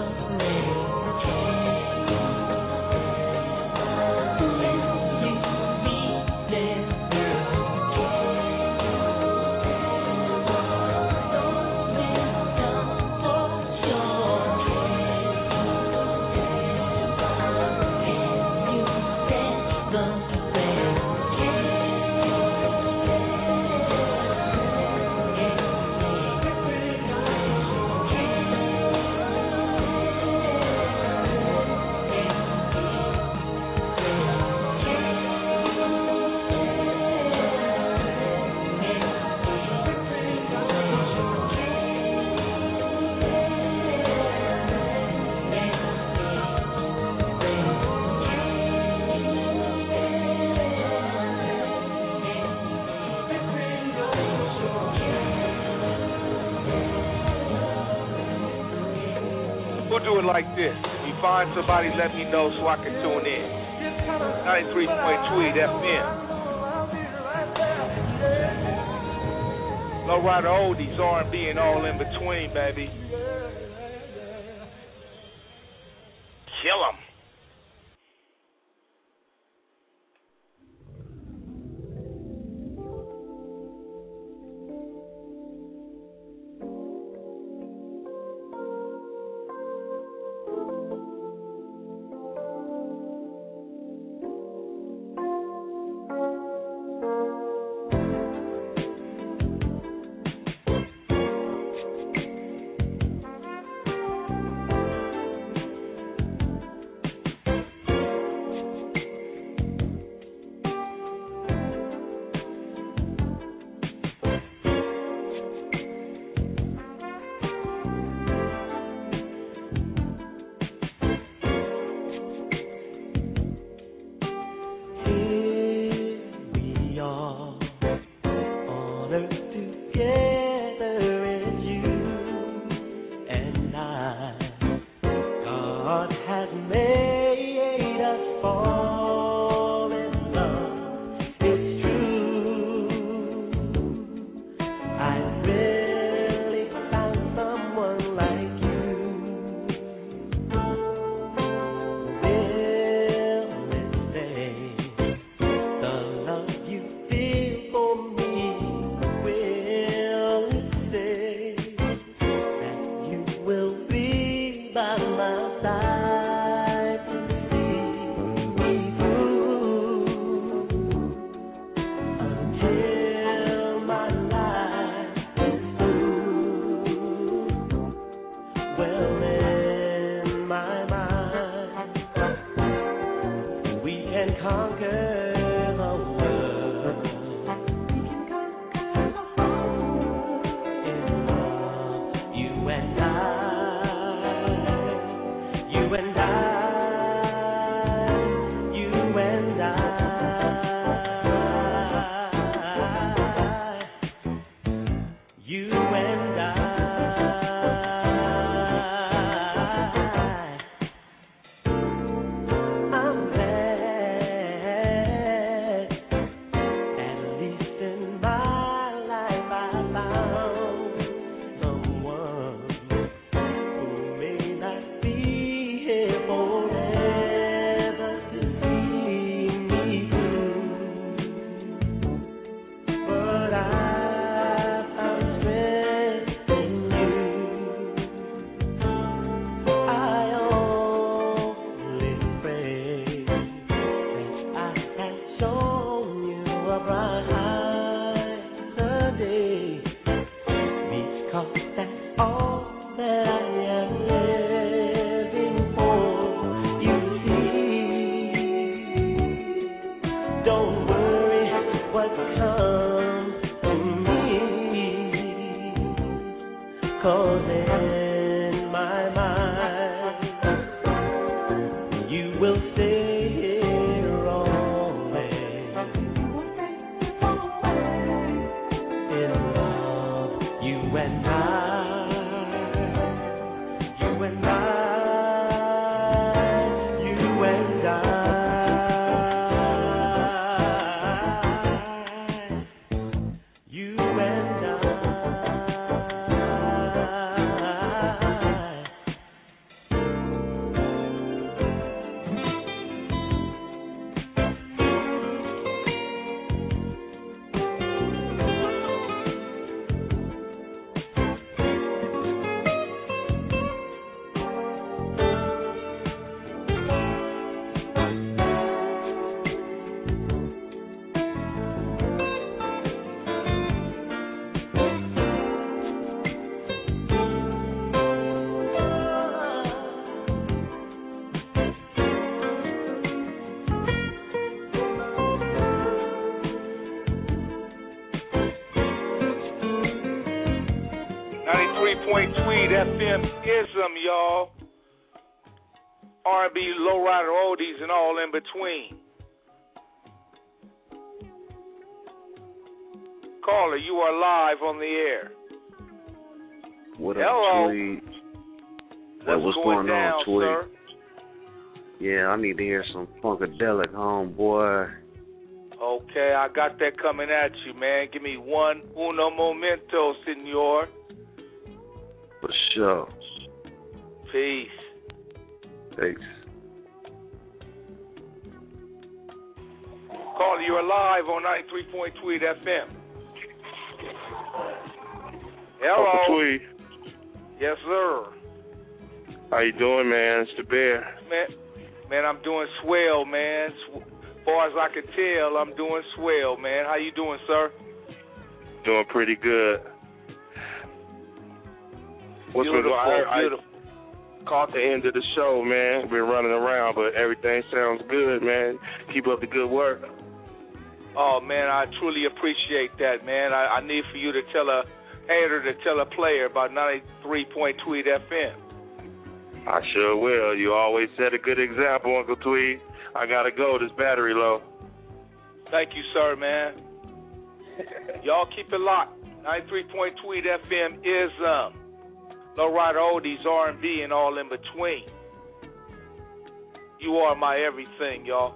We'll do it like this. If you find somebody, let me know so I can tune in. 93.2 FM. Lowrider oldies, R&B, and all in between, baby. Kill 'em. Tweed FM ism, y'all. R&B, lowrider oldies, and all in between. Caller, you are live on the air. What up, Hello. Tweed? What's going down, on, Tweet? sir? Yeah, I need to hear some Funkadelic, homeboy. Okay, I got that coming at you, man. Give me uno momento, senor. For sure. Peace. Thanks. Carly, you're live on 93.3 FM. Hello. Uncle Tweed. Yes, sir. How you doing, man? It's the Bear. Man, I'm doing swell, man. As far as I can tell, I'm doing swell, man. How you doing, sir? Doing pretty good. What's been going on? Beautiful. I caught the end of the show, man. Been running around, but everything sounds good, man. Keep up the good work. Oh, man, I truly appreciate that, man. I need for you to tell a hater to tell a player about 93.2 FM. I sure will. You always set a good example, Uncle Tweed. I gotta go. This battery low. Thank you, sir, man. Y'all keep it locked. 93.2 FM is Lowrider Oldies, R&B, and all in between. You are my everything, y'all.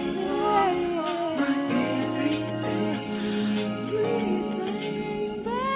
Baby.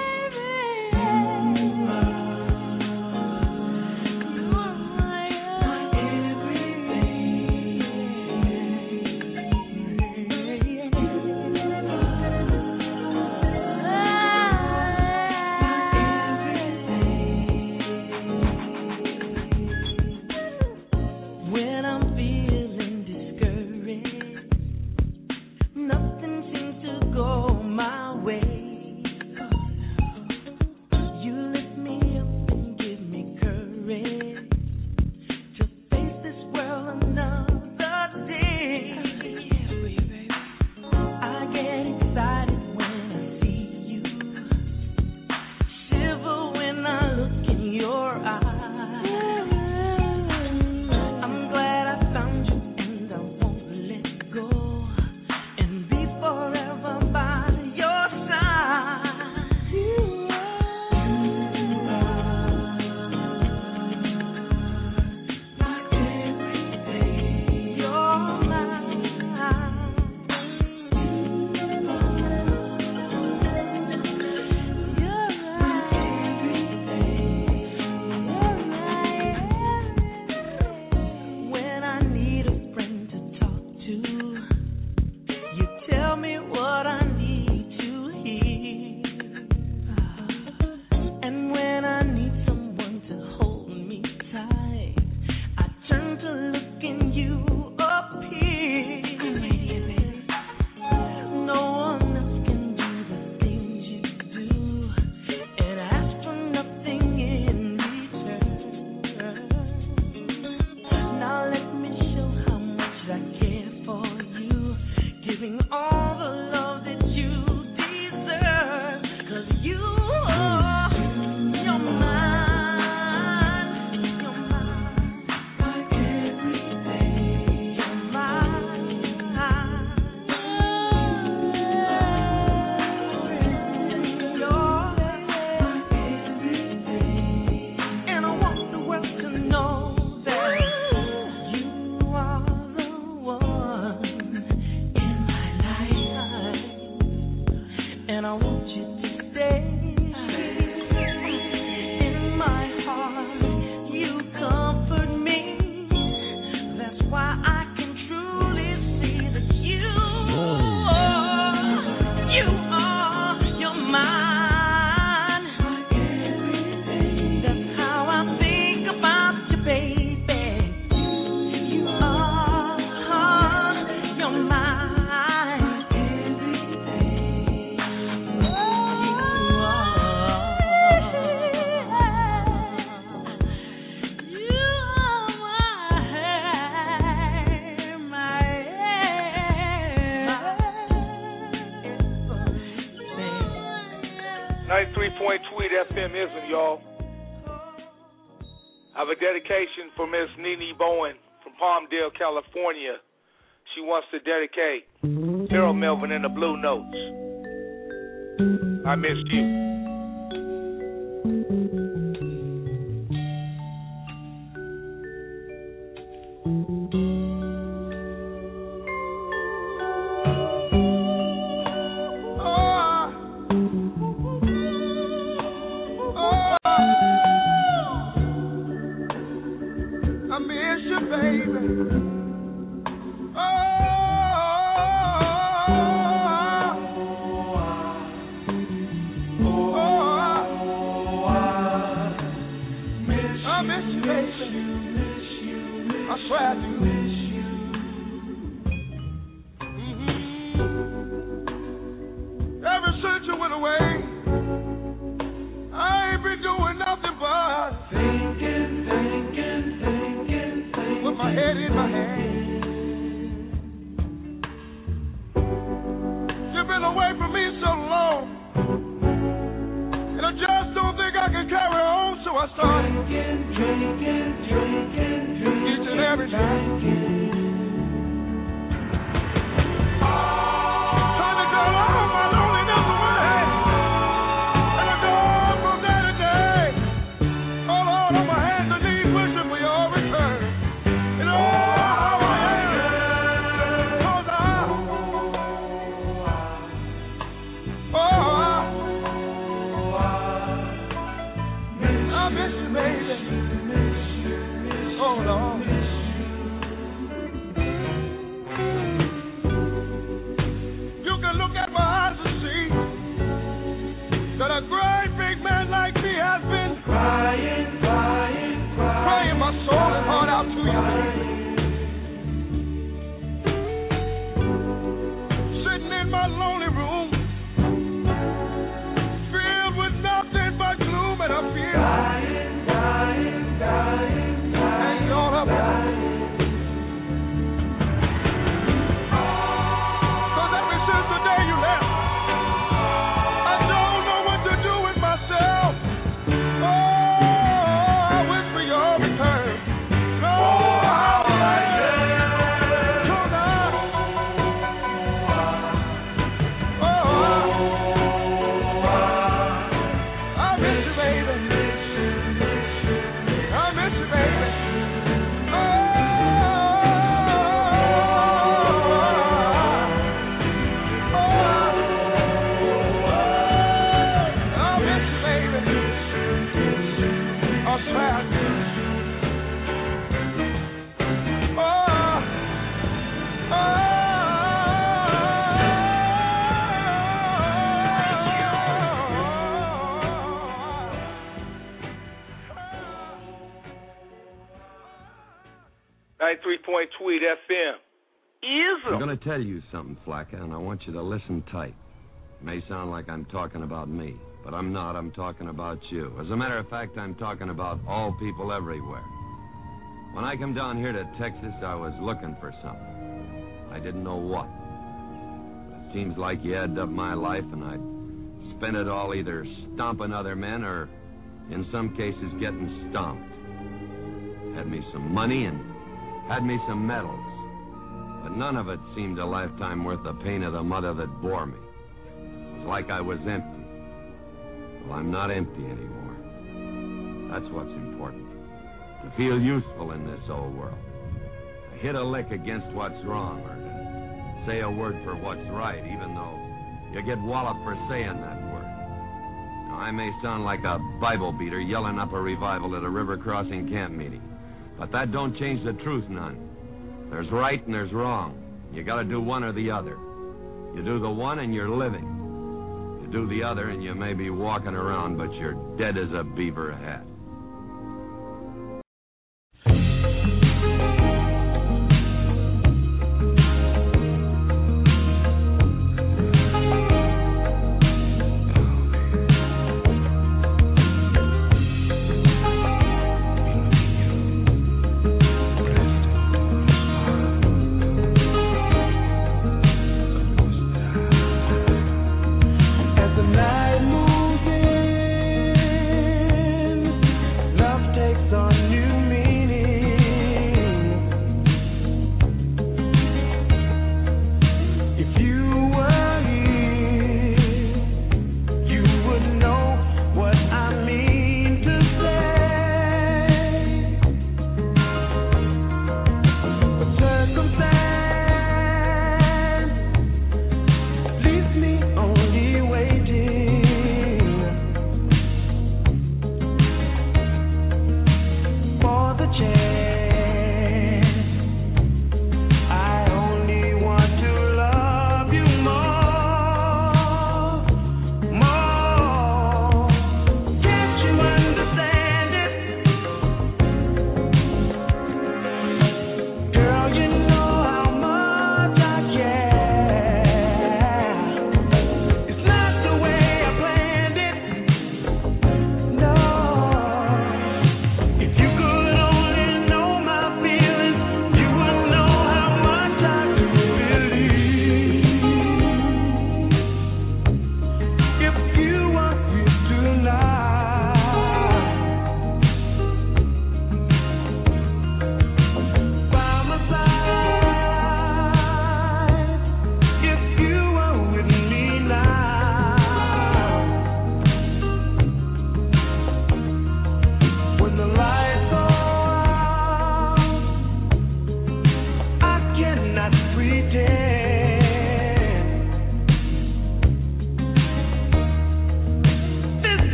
93.tweet FM-ism, y'all. I have a dedication for Miss Nene Bowen from Palmdale, California. She wants to dedicate Harold Melvin and the Blue Notes. I miss you. Tweet FM. I'm going to tell you something, Flacca, and I want you to listen tight. It may sound like I'm talking about me, but I'm not. I'm talking about you. As a matter of fact, I'm talking about all people everywhere. When I come down here to Texas, I was looking for something. I didn't know what. It seems like you added up my life, and I'd spent it all either stomping other men or, in some cases, getting stomped. Had me some money and had me some medals, but none of it seemed a lifetime worth the pain of the mother that bore me. It was like I was empty. Well, I'm not empty anymore. That's what's important. To feel useful in this old world. To hit a lick against what's wrong, or to say a word for what's right, even though you get walloped for saying that word. Now, I may sound like a Bible beater yelling up a revival at a river crossing camp meeting. But that don't change the truth none. There's right and there's wrong. You got to do one or the other. You do the one and you're living. You do the other and you may be walking around, but you're dead as a beaver hat. As the night moves in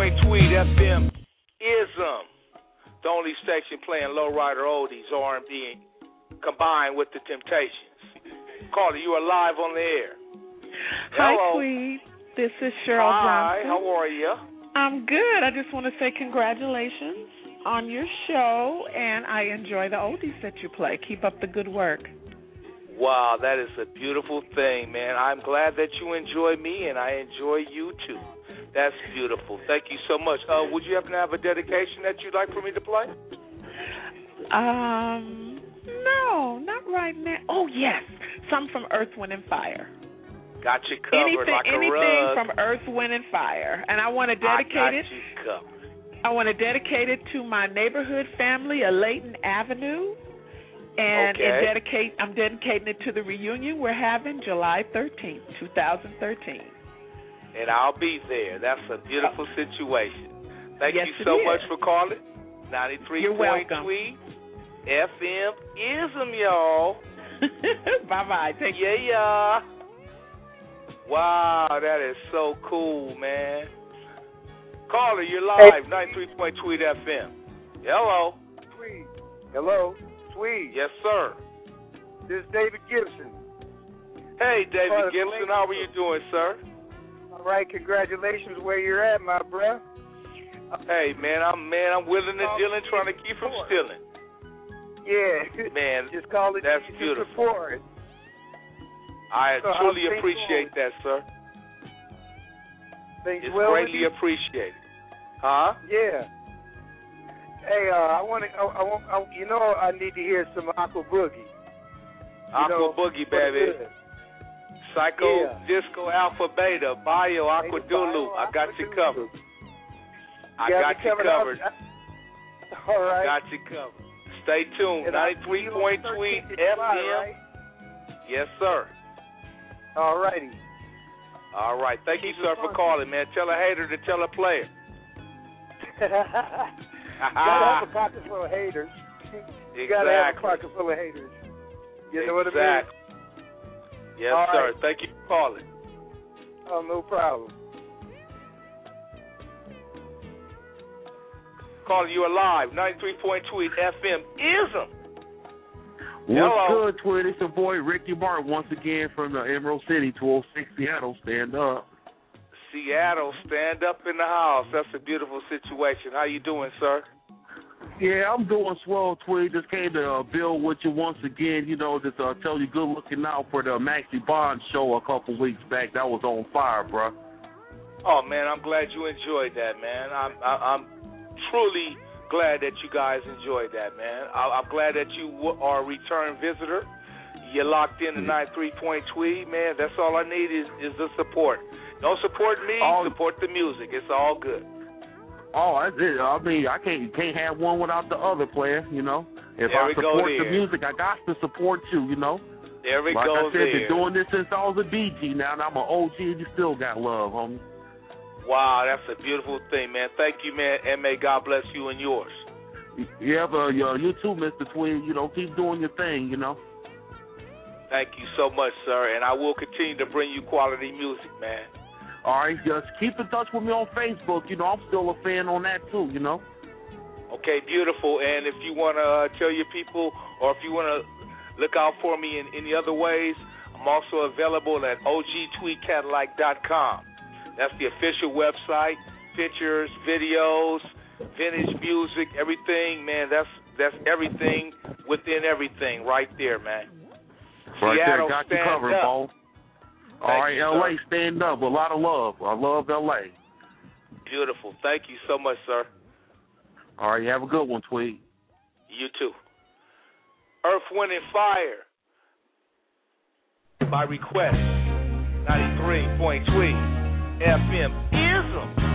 Tweed FM ISM. The only station playing lowrider oldies, R&B, combined with the Temptations. Caller, you are live on the air. Hi, Hello. Tweed. This is Cheryl Hi, Johnson. how are you? I'm good. I just want to say congratulations on your show, and I enjoy the oldies that you play. Keep up the good work. Wow, that is a beautiful thing, man. I'm glad that you enjoy me, and I enjoy you, too. That's beautiful. Thank you so much. Would you happen to have a dedication that you'd like for me to play? No, not right now. Oh, yes. Some from Earth, Wind, and Fire. Got you covered like a anything rug. from Earth, Wind, and Fire. And I want to dedicate it. You covered. I want to dedicate it to my neighborhood family of Layton Avenue. And okay. I'm dedicating it to the reunion we're having July 13th, 2013. And I'll be there. That's a beautiful situation. Thank Yes, you it so is. much for calling. 93.3 You're welcome. FM ISM, y'all. Bye-bye. Take care. Yeah. Wow, that is so cool, man. Caller, you're live. 93.3 FM. Hello. Tweed. Hello. Tweed. Yes, sir. This is David Gibson. Hey, David Gibson. How are you doing, sir? All right. Congratulations where you're at, my bruh. Hey, man, I'm willing and dealing, trying to keep from stealing. Yeah. Man, just call it. That's to beautiful. Support. I So truly how's things appreciate that, sir. Things It's well with greatly you? appreciated. Huh? Yeah. Hey, I want to. You know, I need to hear some Aqua Boogie. Aqua Boogie, baby. Good. Psycho, Yeah. Disco, Alpha, Beta, Bio, Aqua Dulu. I got you covered. I got you covered. All right. Got you covered. Stay tuned. 93.3 FM. Right? Yes, sir. All righty. All right. Thank you, sir, for calling, man. Tell a hater to tell a player. Gotta have a pocket full of haters. You gotta have a pocket full of haters. You know what I mean? Exactly. Yes, All sir. right. Thank you for calling. Oh, no problem. Calling you alive. 93.2 FM ISM. What's Hello. good, Twitter? It's your boy Ricky Martin once again from the Emerald City, 206 Seattle. Stand up. Seattle, stand up in the house. That's a beautiful situation. How you doing, sir? Yeah, I'm doing swell, Tweet. Just came to build with you once again. You know, just tell you good looking out for the Maxie Bond show a couple weeks back. That was on fire, bro. Oh man, I'm glad you enjoyed that, man. I'm truly glad that you guys enjoyed that, man. I'm glad that you are a return visitor. You're locked in to 93.3, man. That's all I need is the support. Don't support me, support the music. It's all good. Oh, that's it. I mean, I can't have one without the other player, you know. If There I we go support the there. music, I got to support you, you know. There we like go I said, there. been doing this since I was a BG now, and I'm an OG and you still got love, homie. Wow, that's a beautiful thing, man. Thank you, man, and may God bless you and yours. Yeah, but you too, Mr. Tweed. You know, keep doing your thing, you know. Thank you so much, sir, and I will continue to bring you quality music, man. All right, just keep in touch with me on Facebook. You know, I'm still a fan on that too, you know. Okay, beautiful. And if you want to tell your people, or if you want to look out for me in any other ways, I'm also available at ogtweedcadillac.com. That's the official website. Pictures, videos, vintage music, everything, man. That's everything within everything right there, man. Right Seattle, there, got you stand covered, up. Bo. All right, you, LA, sir. stand up. A lot of love. I love LA. Beautiful. Thank you so much, sir. All right, you have a good one, Tweed. You too. Earth, Wind, and Fire. By request, 93.3 FM ISM.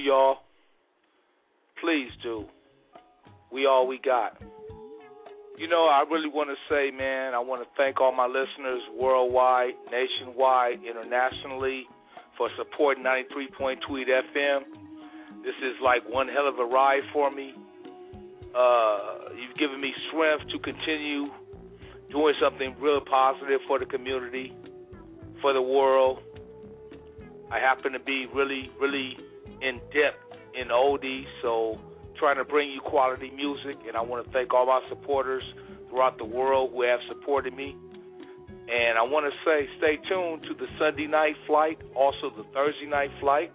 y'all. Please do. We all we got. You know, I really want to say, man, I want to thank all my listeners worldwide, nationwide, internationally for supporting 93.2 FM. This is like one hell of a ride for me. You've given me strength to continue doing something real positive for the community, for the world. I happen to be really, really in depth in oldies, so trying to bring you quality music, and I want to thank all my supporters throughout the world who have supported me. And I want to say stay tuned to the Sunday night flight, also the Thursday night flight.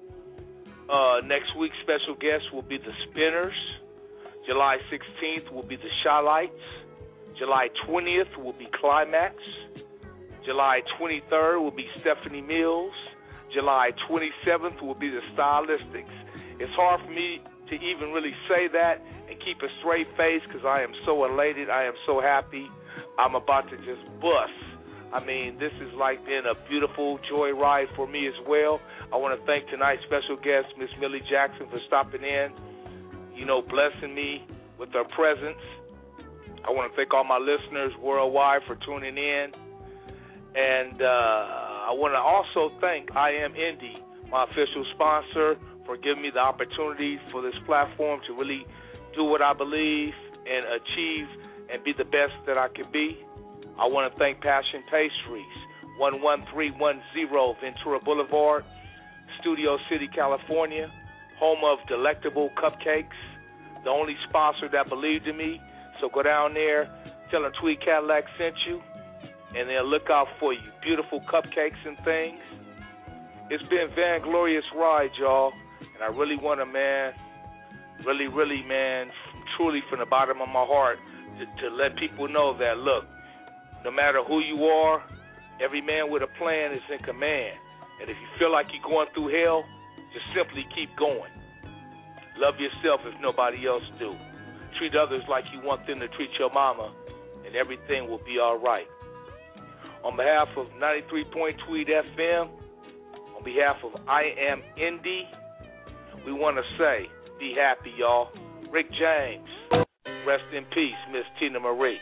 Next week's special guest will be the Spinners. July 16th will be the Shy-Lights. July 20th will be Climax. July 23rd will be Stephanie Mills. July 27th will be the Stylistics. It's hard for me to even really say that and keep a straight face because I am so elated. I am so happy. I'm about to just bust. I mean, this is like been a beautiful joyride for me as well. I want to thank tonight's special guest, Miss Millie Jackson, for stopping in, you know, blessing me with her presence. I want to thank all my listeners worldwide for tuning in. And I want to also thank I Am Indie, my official sponsor, for giving me the opportunity for this platform to really do what I believe and achieve and be the best that I can be. I want to thank Passion Pastries, 11310 Ventura Boulevard, Studio City, California, home of delectable cupcakes, the only sponsor that believed in me. So go down there, tell them Tweed Cadillac sent you, and they'll look out for you. Beautiful cupcakes and things. It's been a vainglorious ride, y'all. And I really want to, man, really, man, truly from the bottom of my heart, to let people know that, look, no matter who you are, every man with a plan is in command. And if you feel like you're going through hell, just simply keep going. Love yourself if nobody else do. Treat others like you want them to treat your mama, and everything will be all right. On behalf of 93.2 FM, on behalf of I Am Indie, we want to say, be happy, y'all. Rick James, rest in peace, Miss Tina Marie.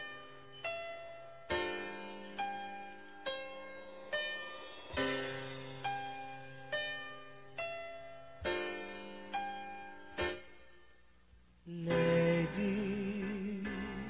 Lady,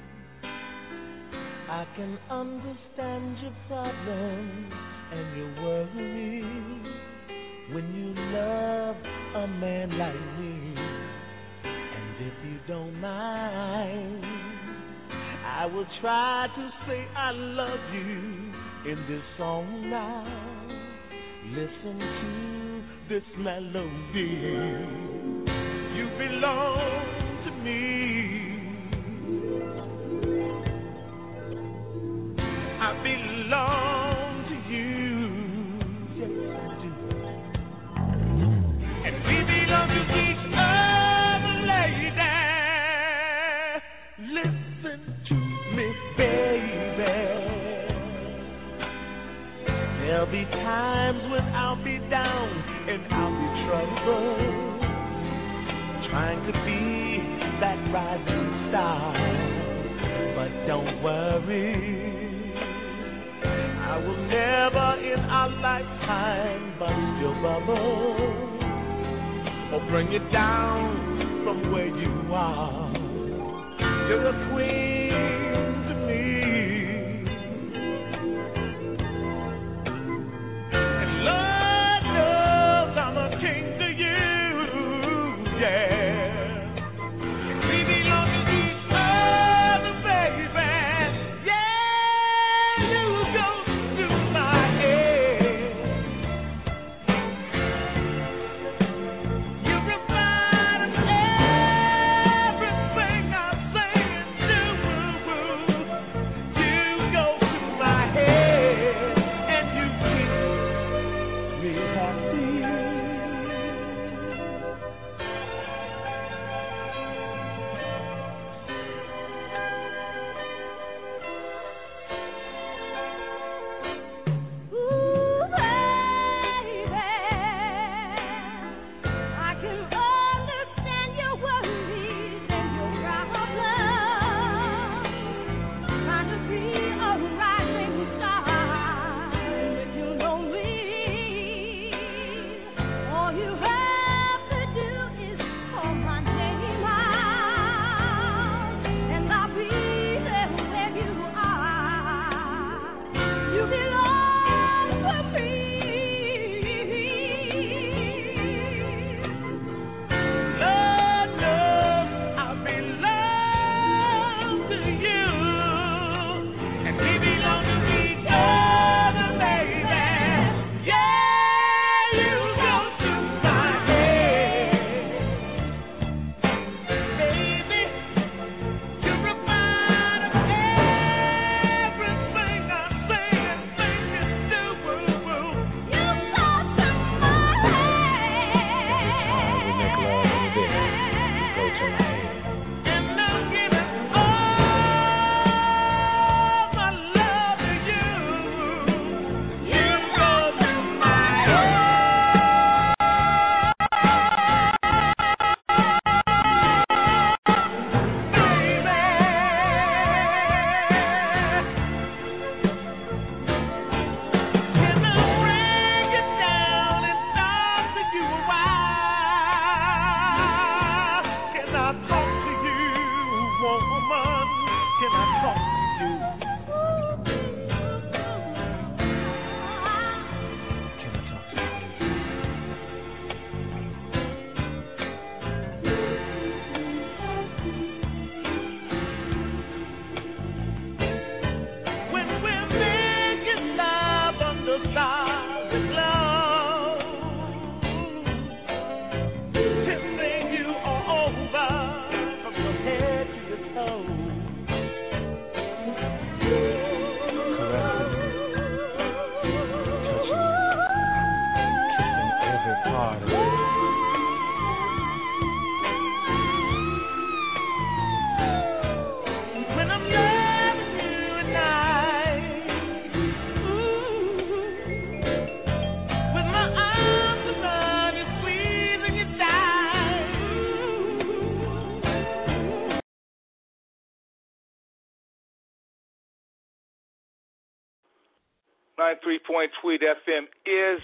I can understand your problems and your worries when you love a man like me. And if you don't mind, I will try to say I love you in this song now. Listen to this melody. You belong to me. I belong to you. Yes, I do. And we belong to each other, lady. Listen to me, baby. There'll be times when I'll be down and I'll be troubled, trying to be that rising star. But don't worry, I will never in our lifetime bust your bubble or bring you down from where you are. You're a queen to me, and Lord knows I'm a king to you, yeah. We belong to each other, baby, yeah. You go through my head. You remind of everything I say and do. 93.Tweet FM is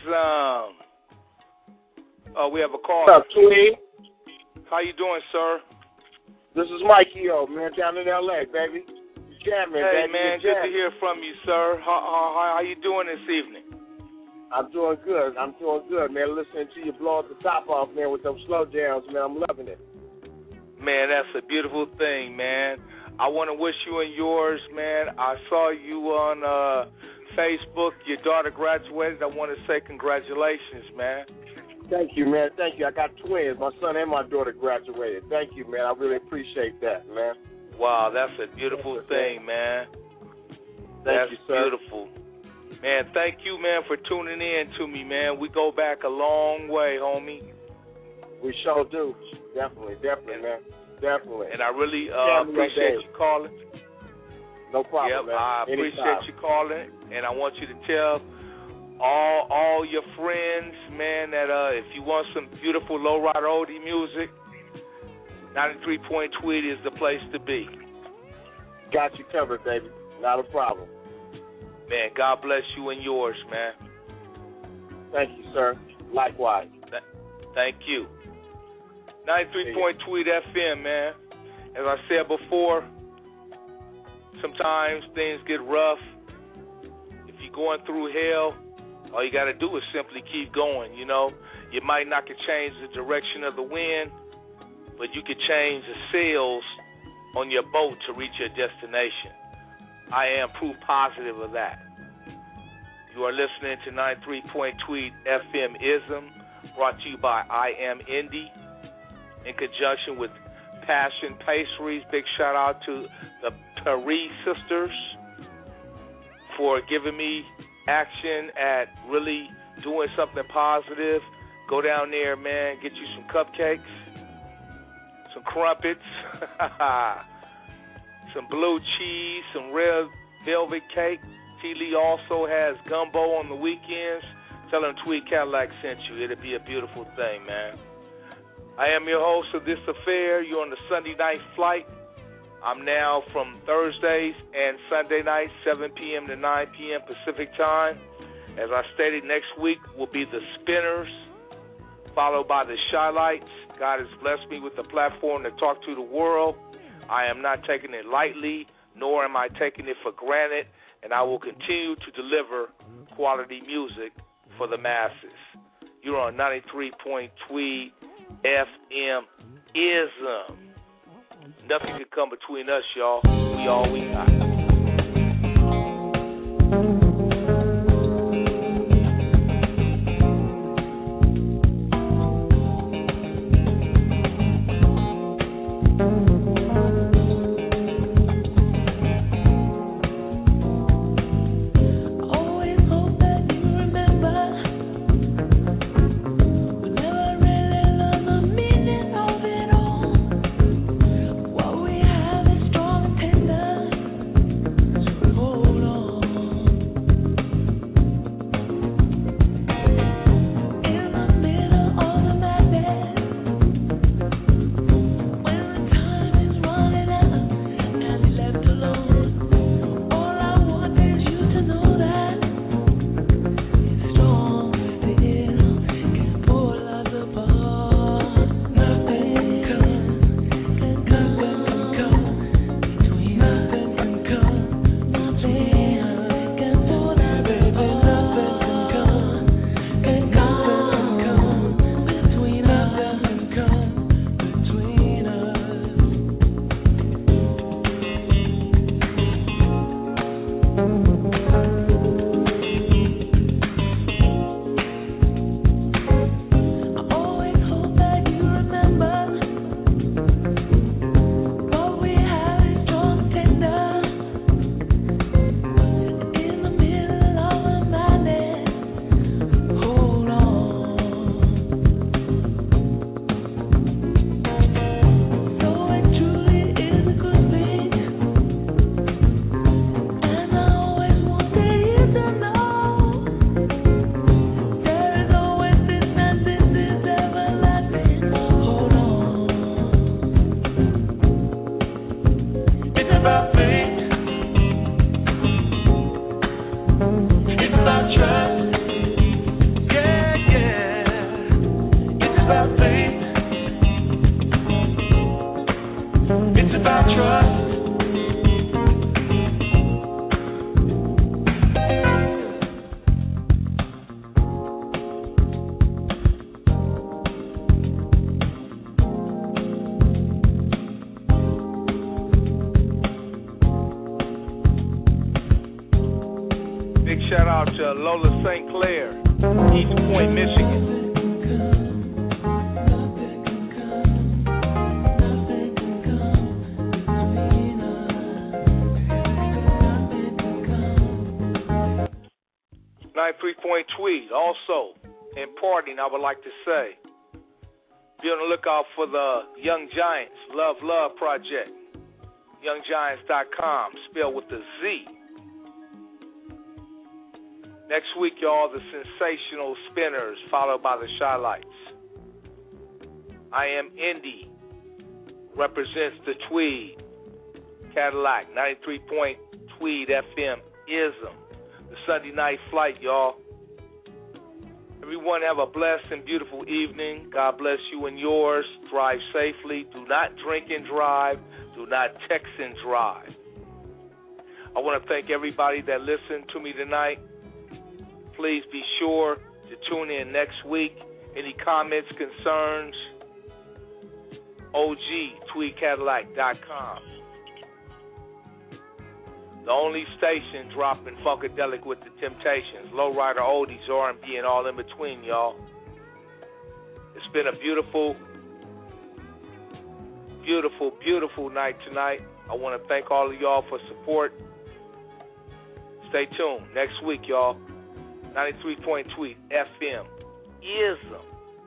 we have a call. What's up, Tweet? How you doing, sir? This is Mikey, man, down in L.A., baby. Jamming, hey, baby. man, good to hear from you, sir. How you doing this evening? I'm doing good, man. Listening to you blow the top off, man, with them slow jams, man. I'm loving it. Man, that's a beautiful thing, man. I want to wish you and yours, man. I saw you on Facebook. Your daughter graduated. I want to say congratulations, man. Thank you, man. Thank you. I got twins. My son and my daughter graduated. Thank you, man. I really appreciate that, man. Wow, that's a beautiful thing, man. Thank you, sir. Beautiful. Man, thank you, man, for tuning in to me, man. We go back a long way, homie. We sure do. Definitely, man. Definitely. And I really appreciate you calling. No problem, man. I appreciate you calling, and I want you to tell all your friends, man, that if you want some beautiful lowrider oldie music, 93.Tweet is the place to be. Got you covered, baby. Not a problem. Man, God bless you and yours, man. Thank you, sir. Likewise. Thank you. 93.Tweet FM, man. As I said before, sometimes things get rough. If you're going through hell, all you got to do is simply keep going, you know. You might not can change the direction of the wind, but you can change the sails on your boat to reach your destination. I am proof positive of that. You are listening to 93.Tweet FM ISM, brought to you by I Am Indie, in conjunction with Passion Pastries. Big shout out to the Paris sisters for giving me action at really doing something positive. Go down there, man, get you some cupcakes, some crumpets, some blue cheese, some red velvet cake. T. Lee also has gumbo on the weekends. Tell them Tweet Cadillac sent you. It'll be a beautiful thing, man. I am your host of this affair. You're on the Sunday night flight. I'm now from Thursdays and Sunday nights, 7 p.m. to 9 p.m. Pacific time. As I stated, next week will be the Spinners, followed by the Shy-Lights. God has blessed me with a platform to talk to the world. I am not taking it lightly, nor am I taking it for granted, and I will continue to deliver quality music for the masses. You're on 93.Tweet FM ISM. Nothing can come between us, y'all. We all we got. It's shout out to Lola St. Clair, East Point, Michigan. 93-point tweet. Also, imparting, I would like to say, be on the lookout for the Young Giants Love Project. YoungGiants.com, spelled with a Z. Next week, y'all, the Sensational Spinners, followed by the Shy-Lights. I Am Indy represents the Tweed Cadillac, 93-point Tweed FM ism. The Sunday night flight, y'all. Everyone have a blessed and beautiful evening. God bless you and yours. Drive safely. Do not drink and drive. Do not text and drive. I want to thank everybody that listened to me tonight. Please be sure to tune in next week. Any comments, concerns, OG@tweedcadillac.com. The only station dropping Funkadelic with the Temptations, Lowrider Oldies, R&B, and all in between, y'all. It's been a beautiful, beautiful, beautiful night tonight. I want to thank all of y'all for support. Stay tuned. Next week, y'all. 93-point tweet FM ism.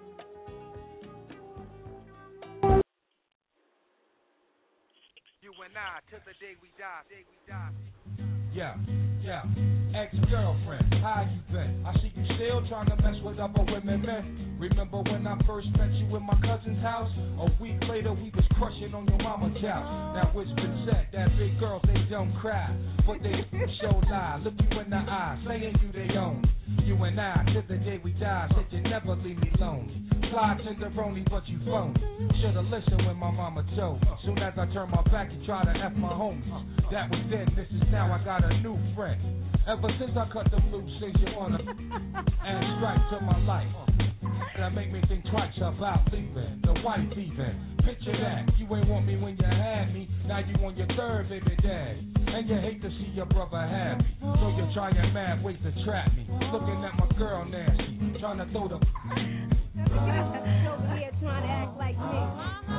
You and I, till the day we die. Yeah, ex-girlfriend, how you been? I see you still trying to mess with other women, man. Remember when I first met you in my cousin's house? A week later, we was crushing on your mama's couch. Now it's been said that big girls, they don't cry, but they show lie. Look you in the eye, saying you they own. You and I, till the day we die, said you never leave me lonely. Fly tenderoni, but you phony. Should've listened when my mama told me. Soon as I turned my back, you tried to F my homies. That was then, this is now, I got a new friend. Ever since I cut them loose, since you wanna and strike to my life. That make me think twice about leaving, the wife even. Picture that, you ain't want me when you had me. Now you on your third baby daddy. And you hate to see your brother happy. So you're trying mad ways to trap me. Looking at my girl nasty, trying to throw the Over here trying to act like me.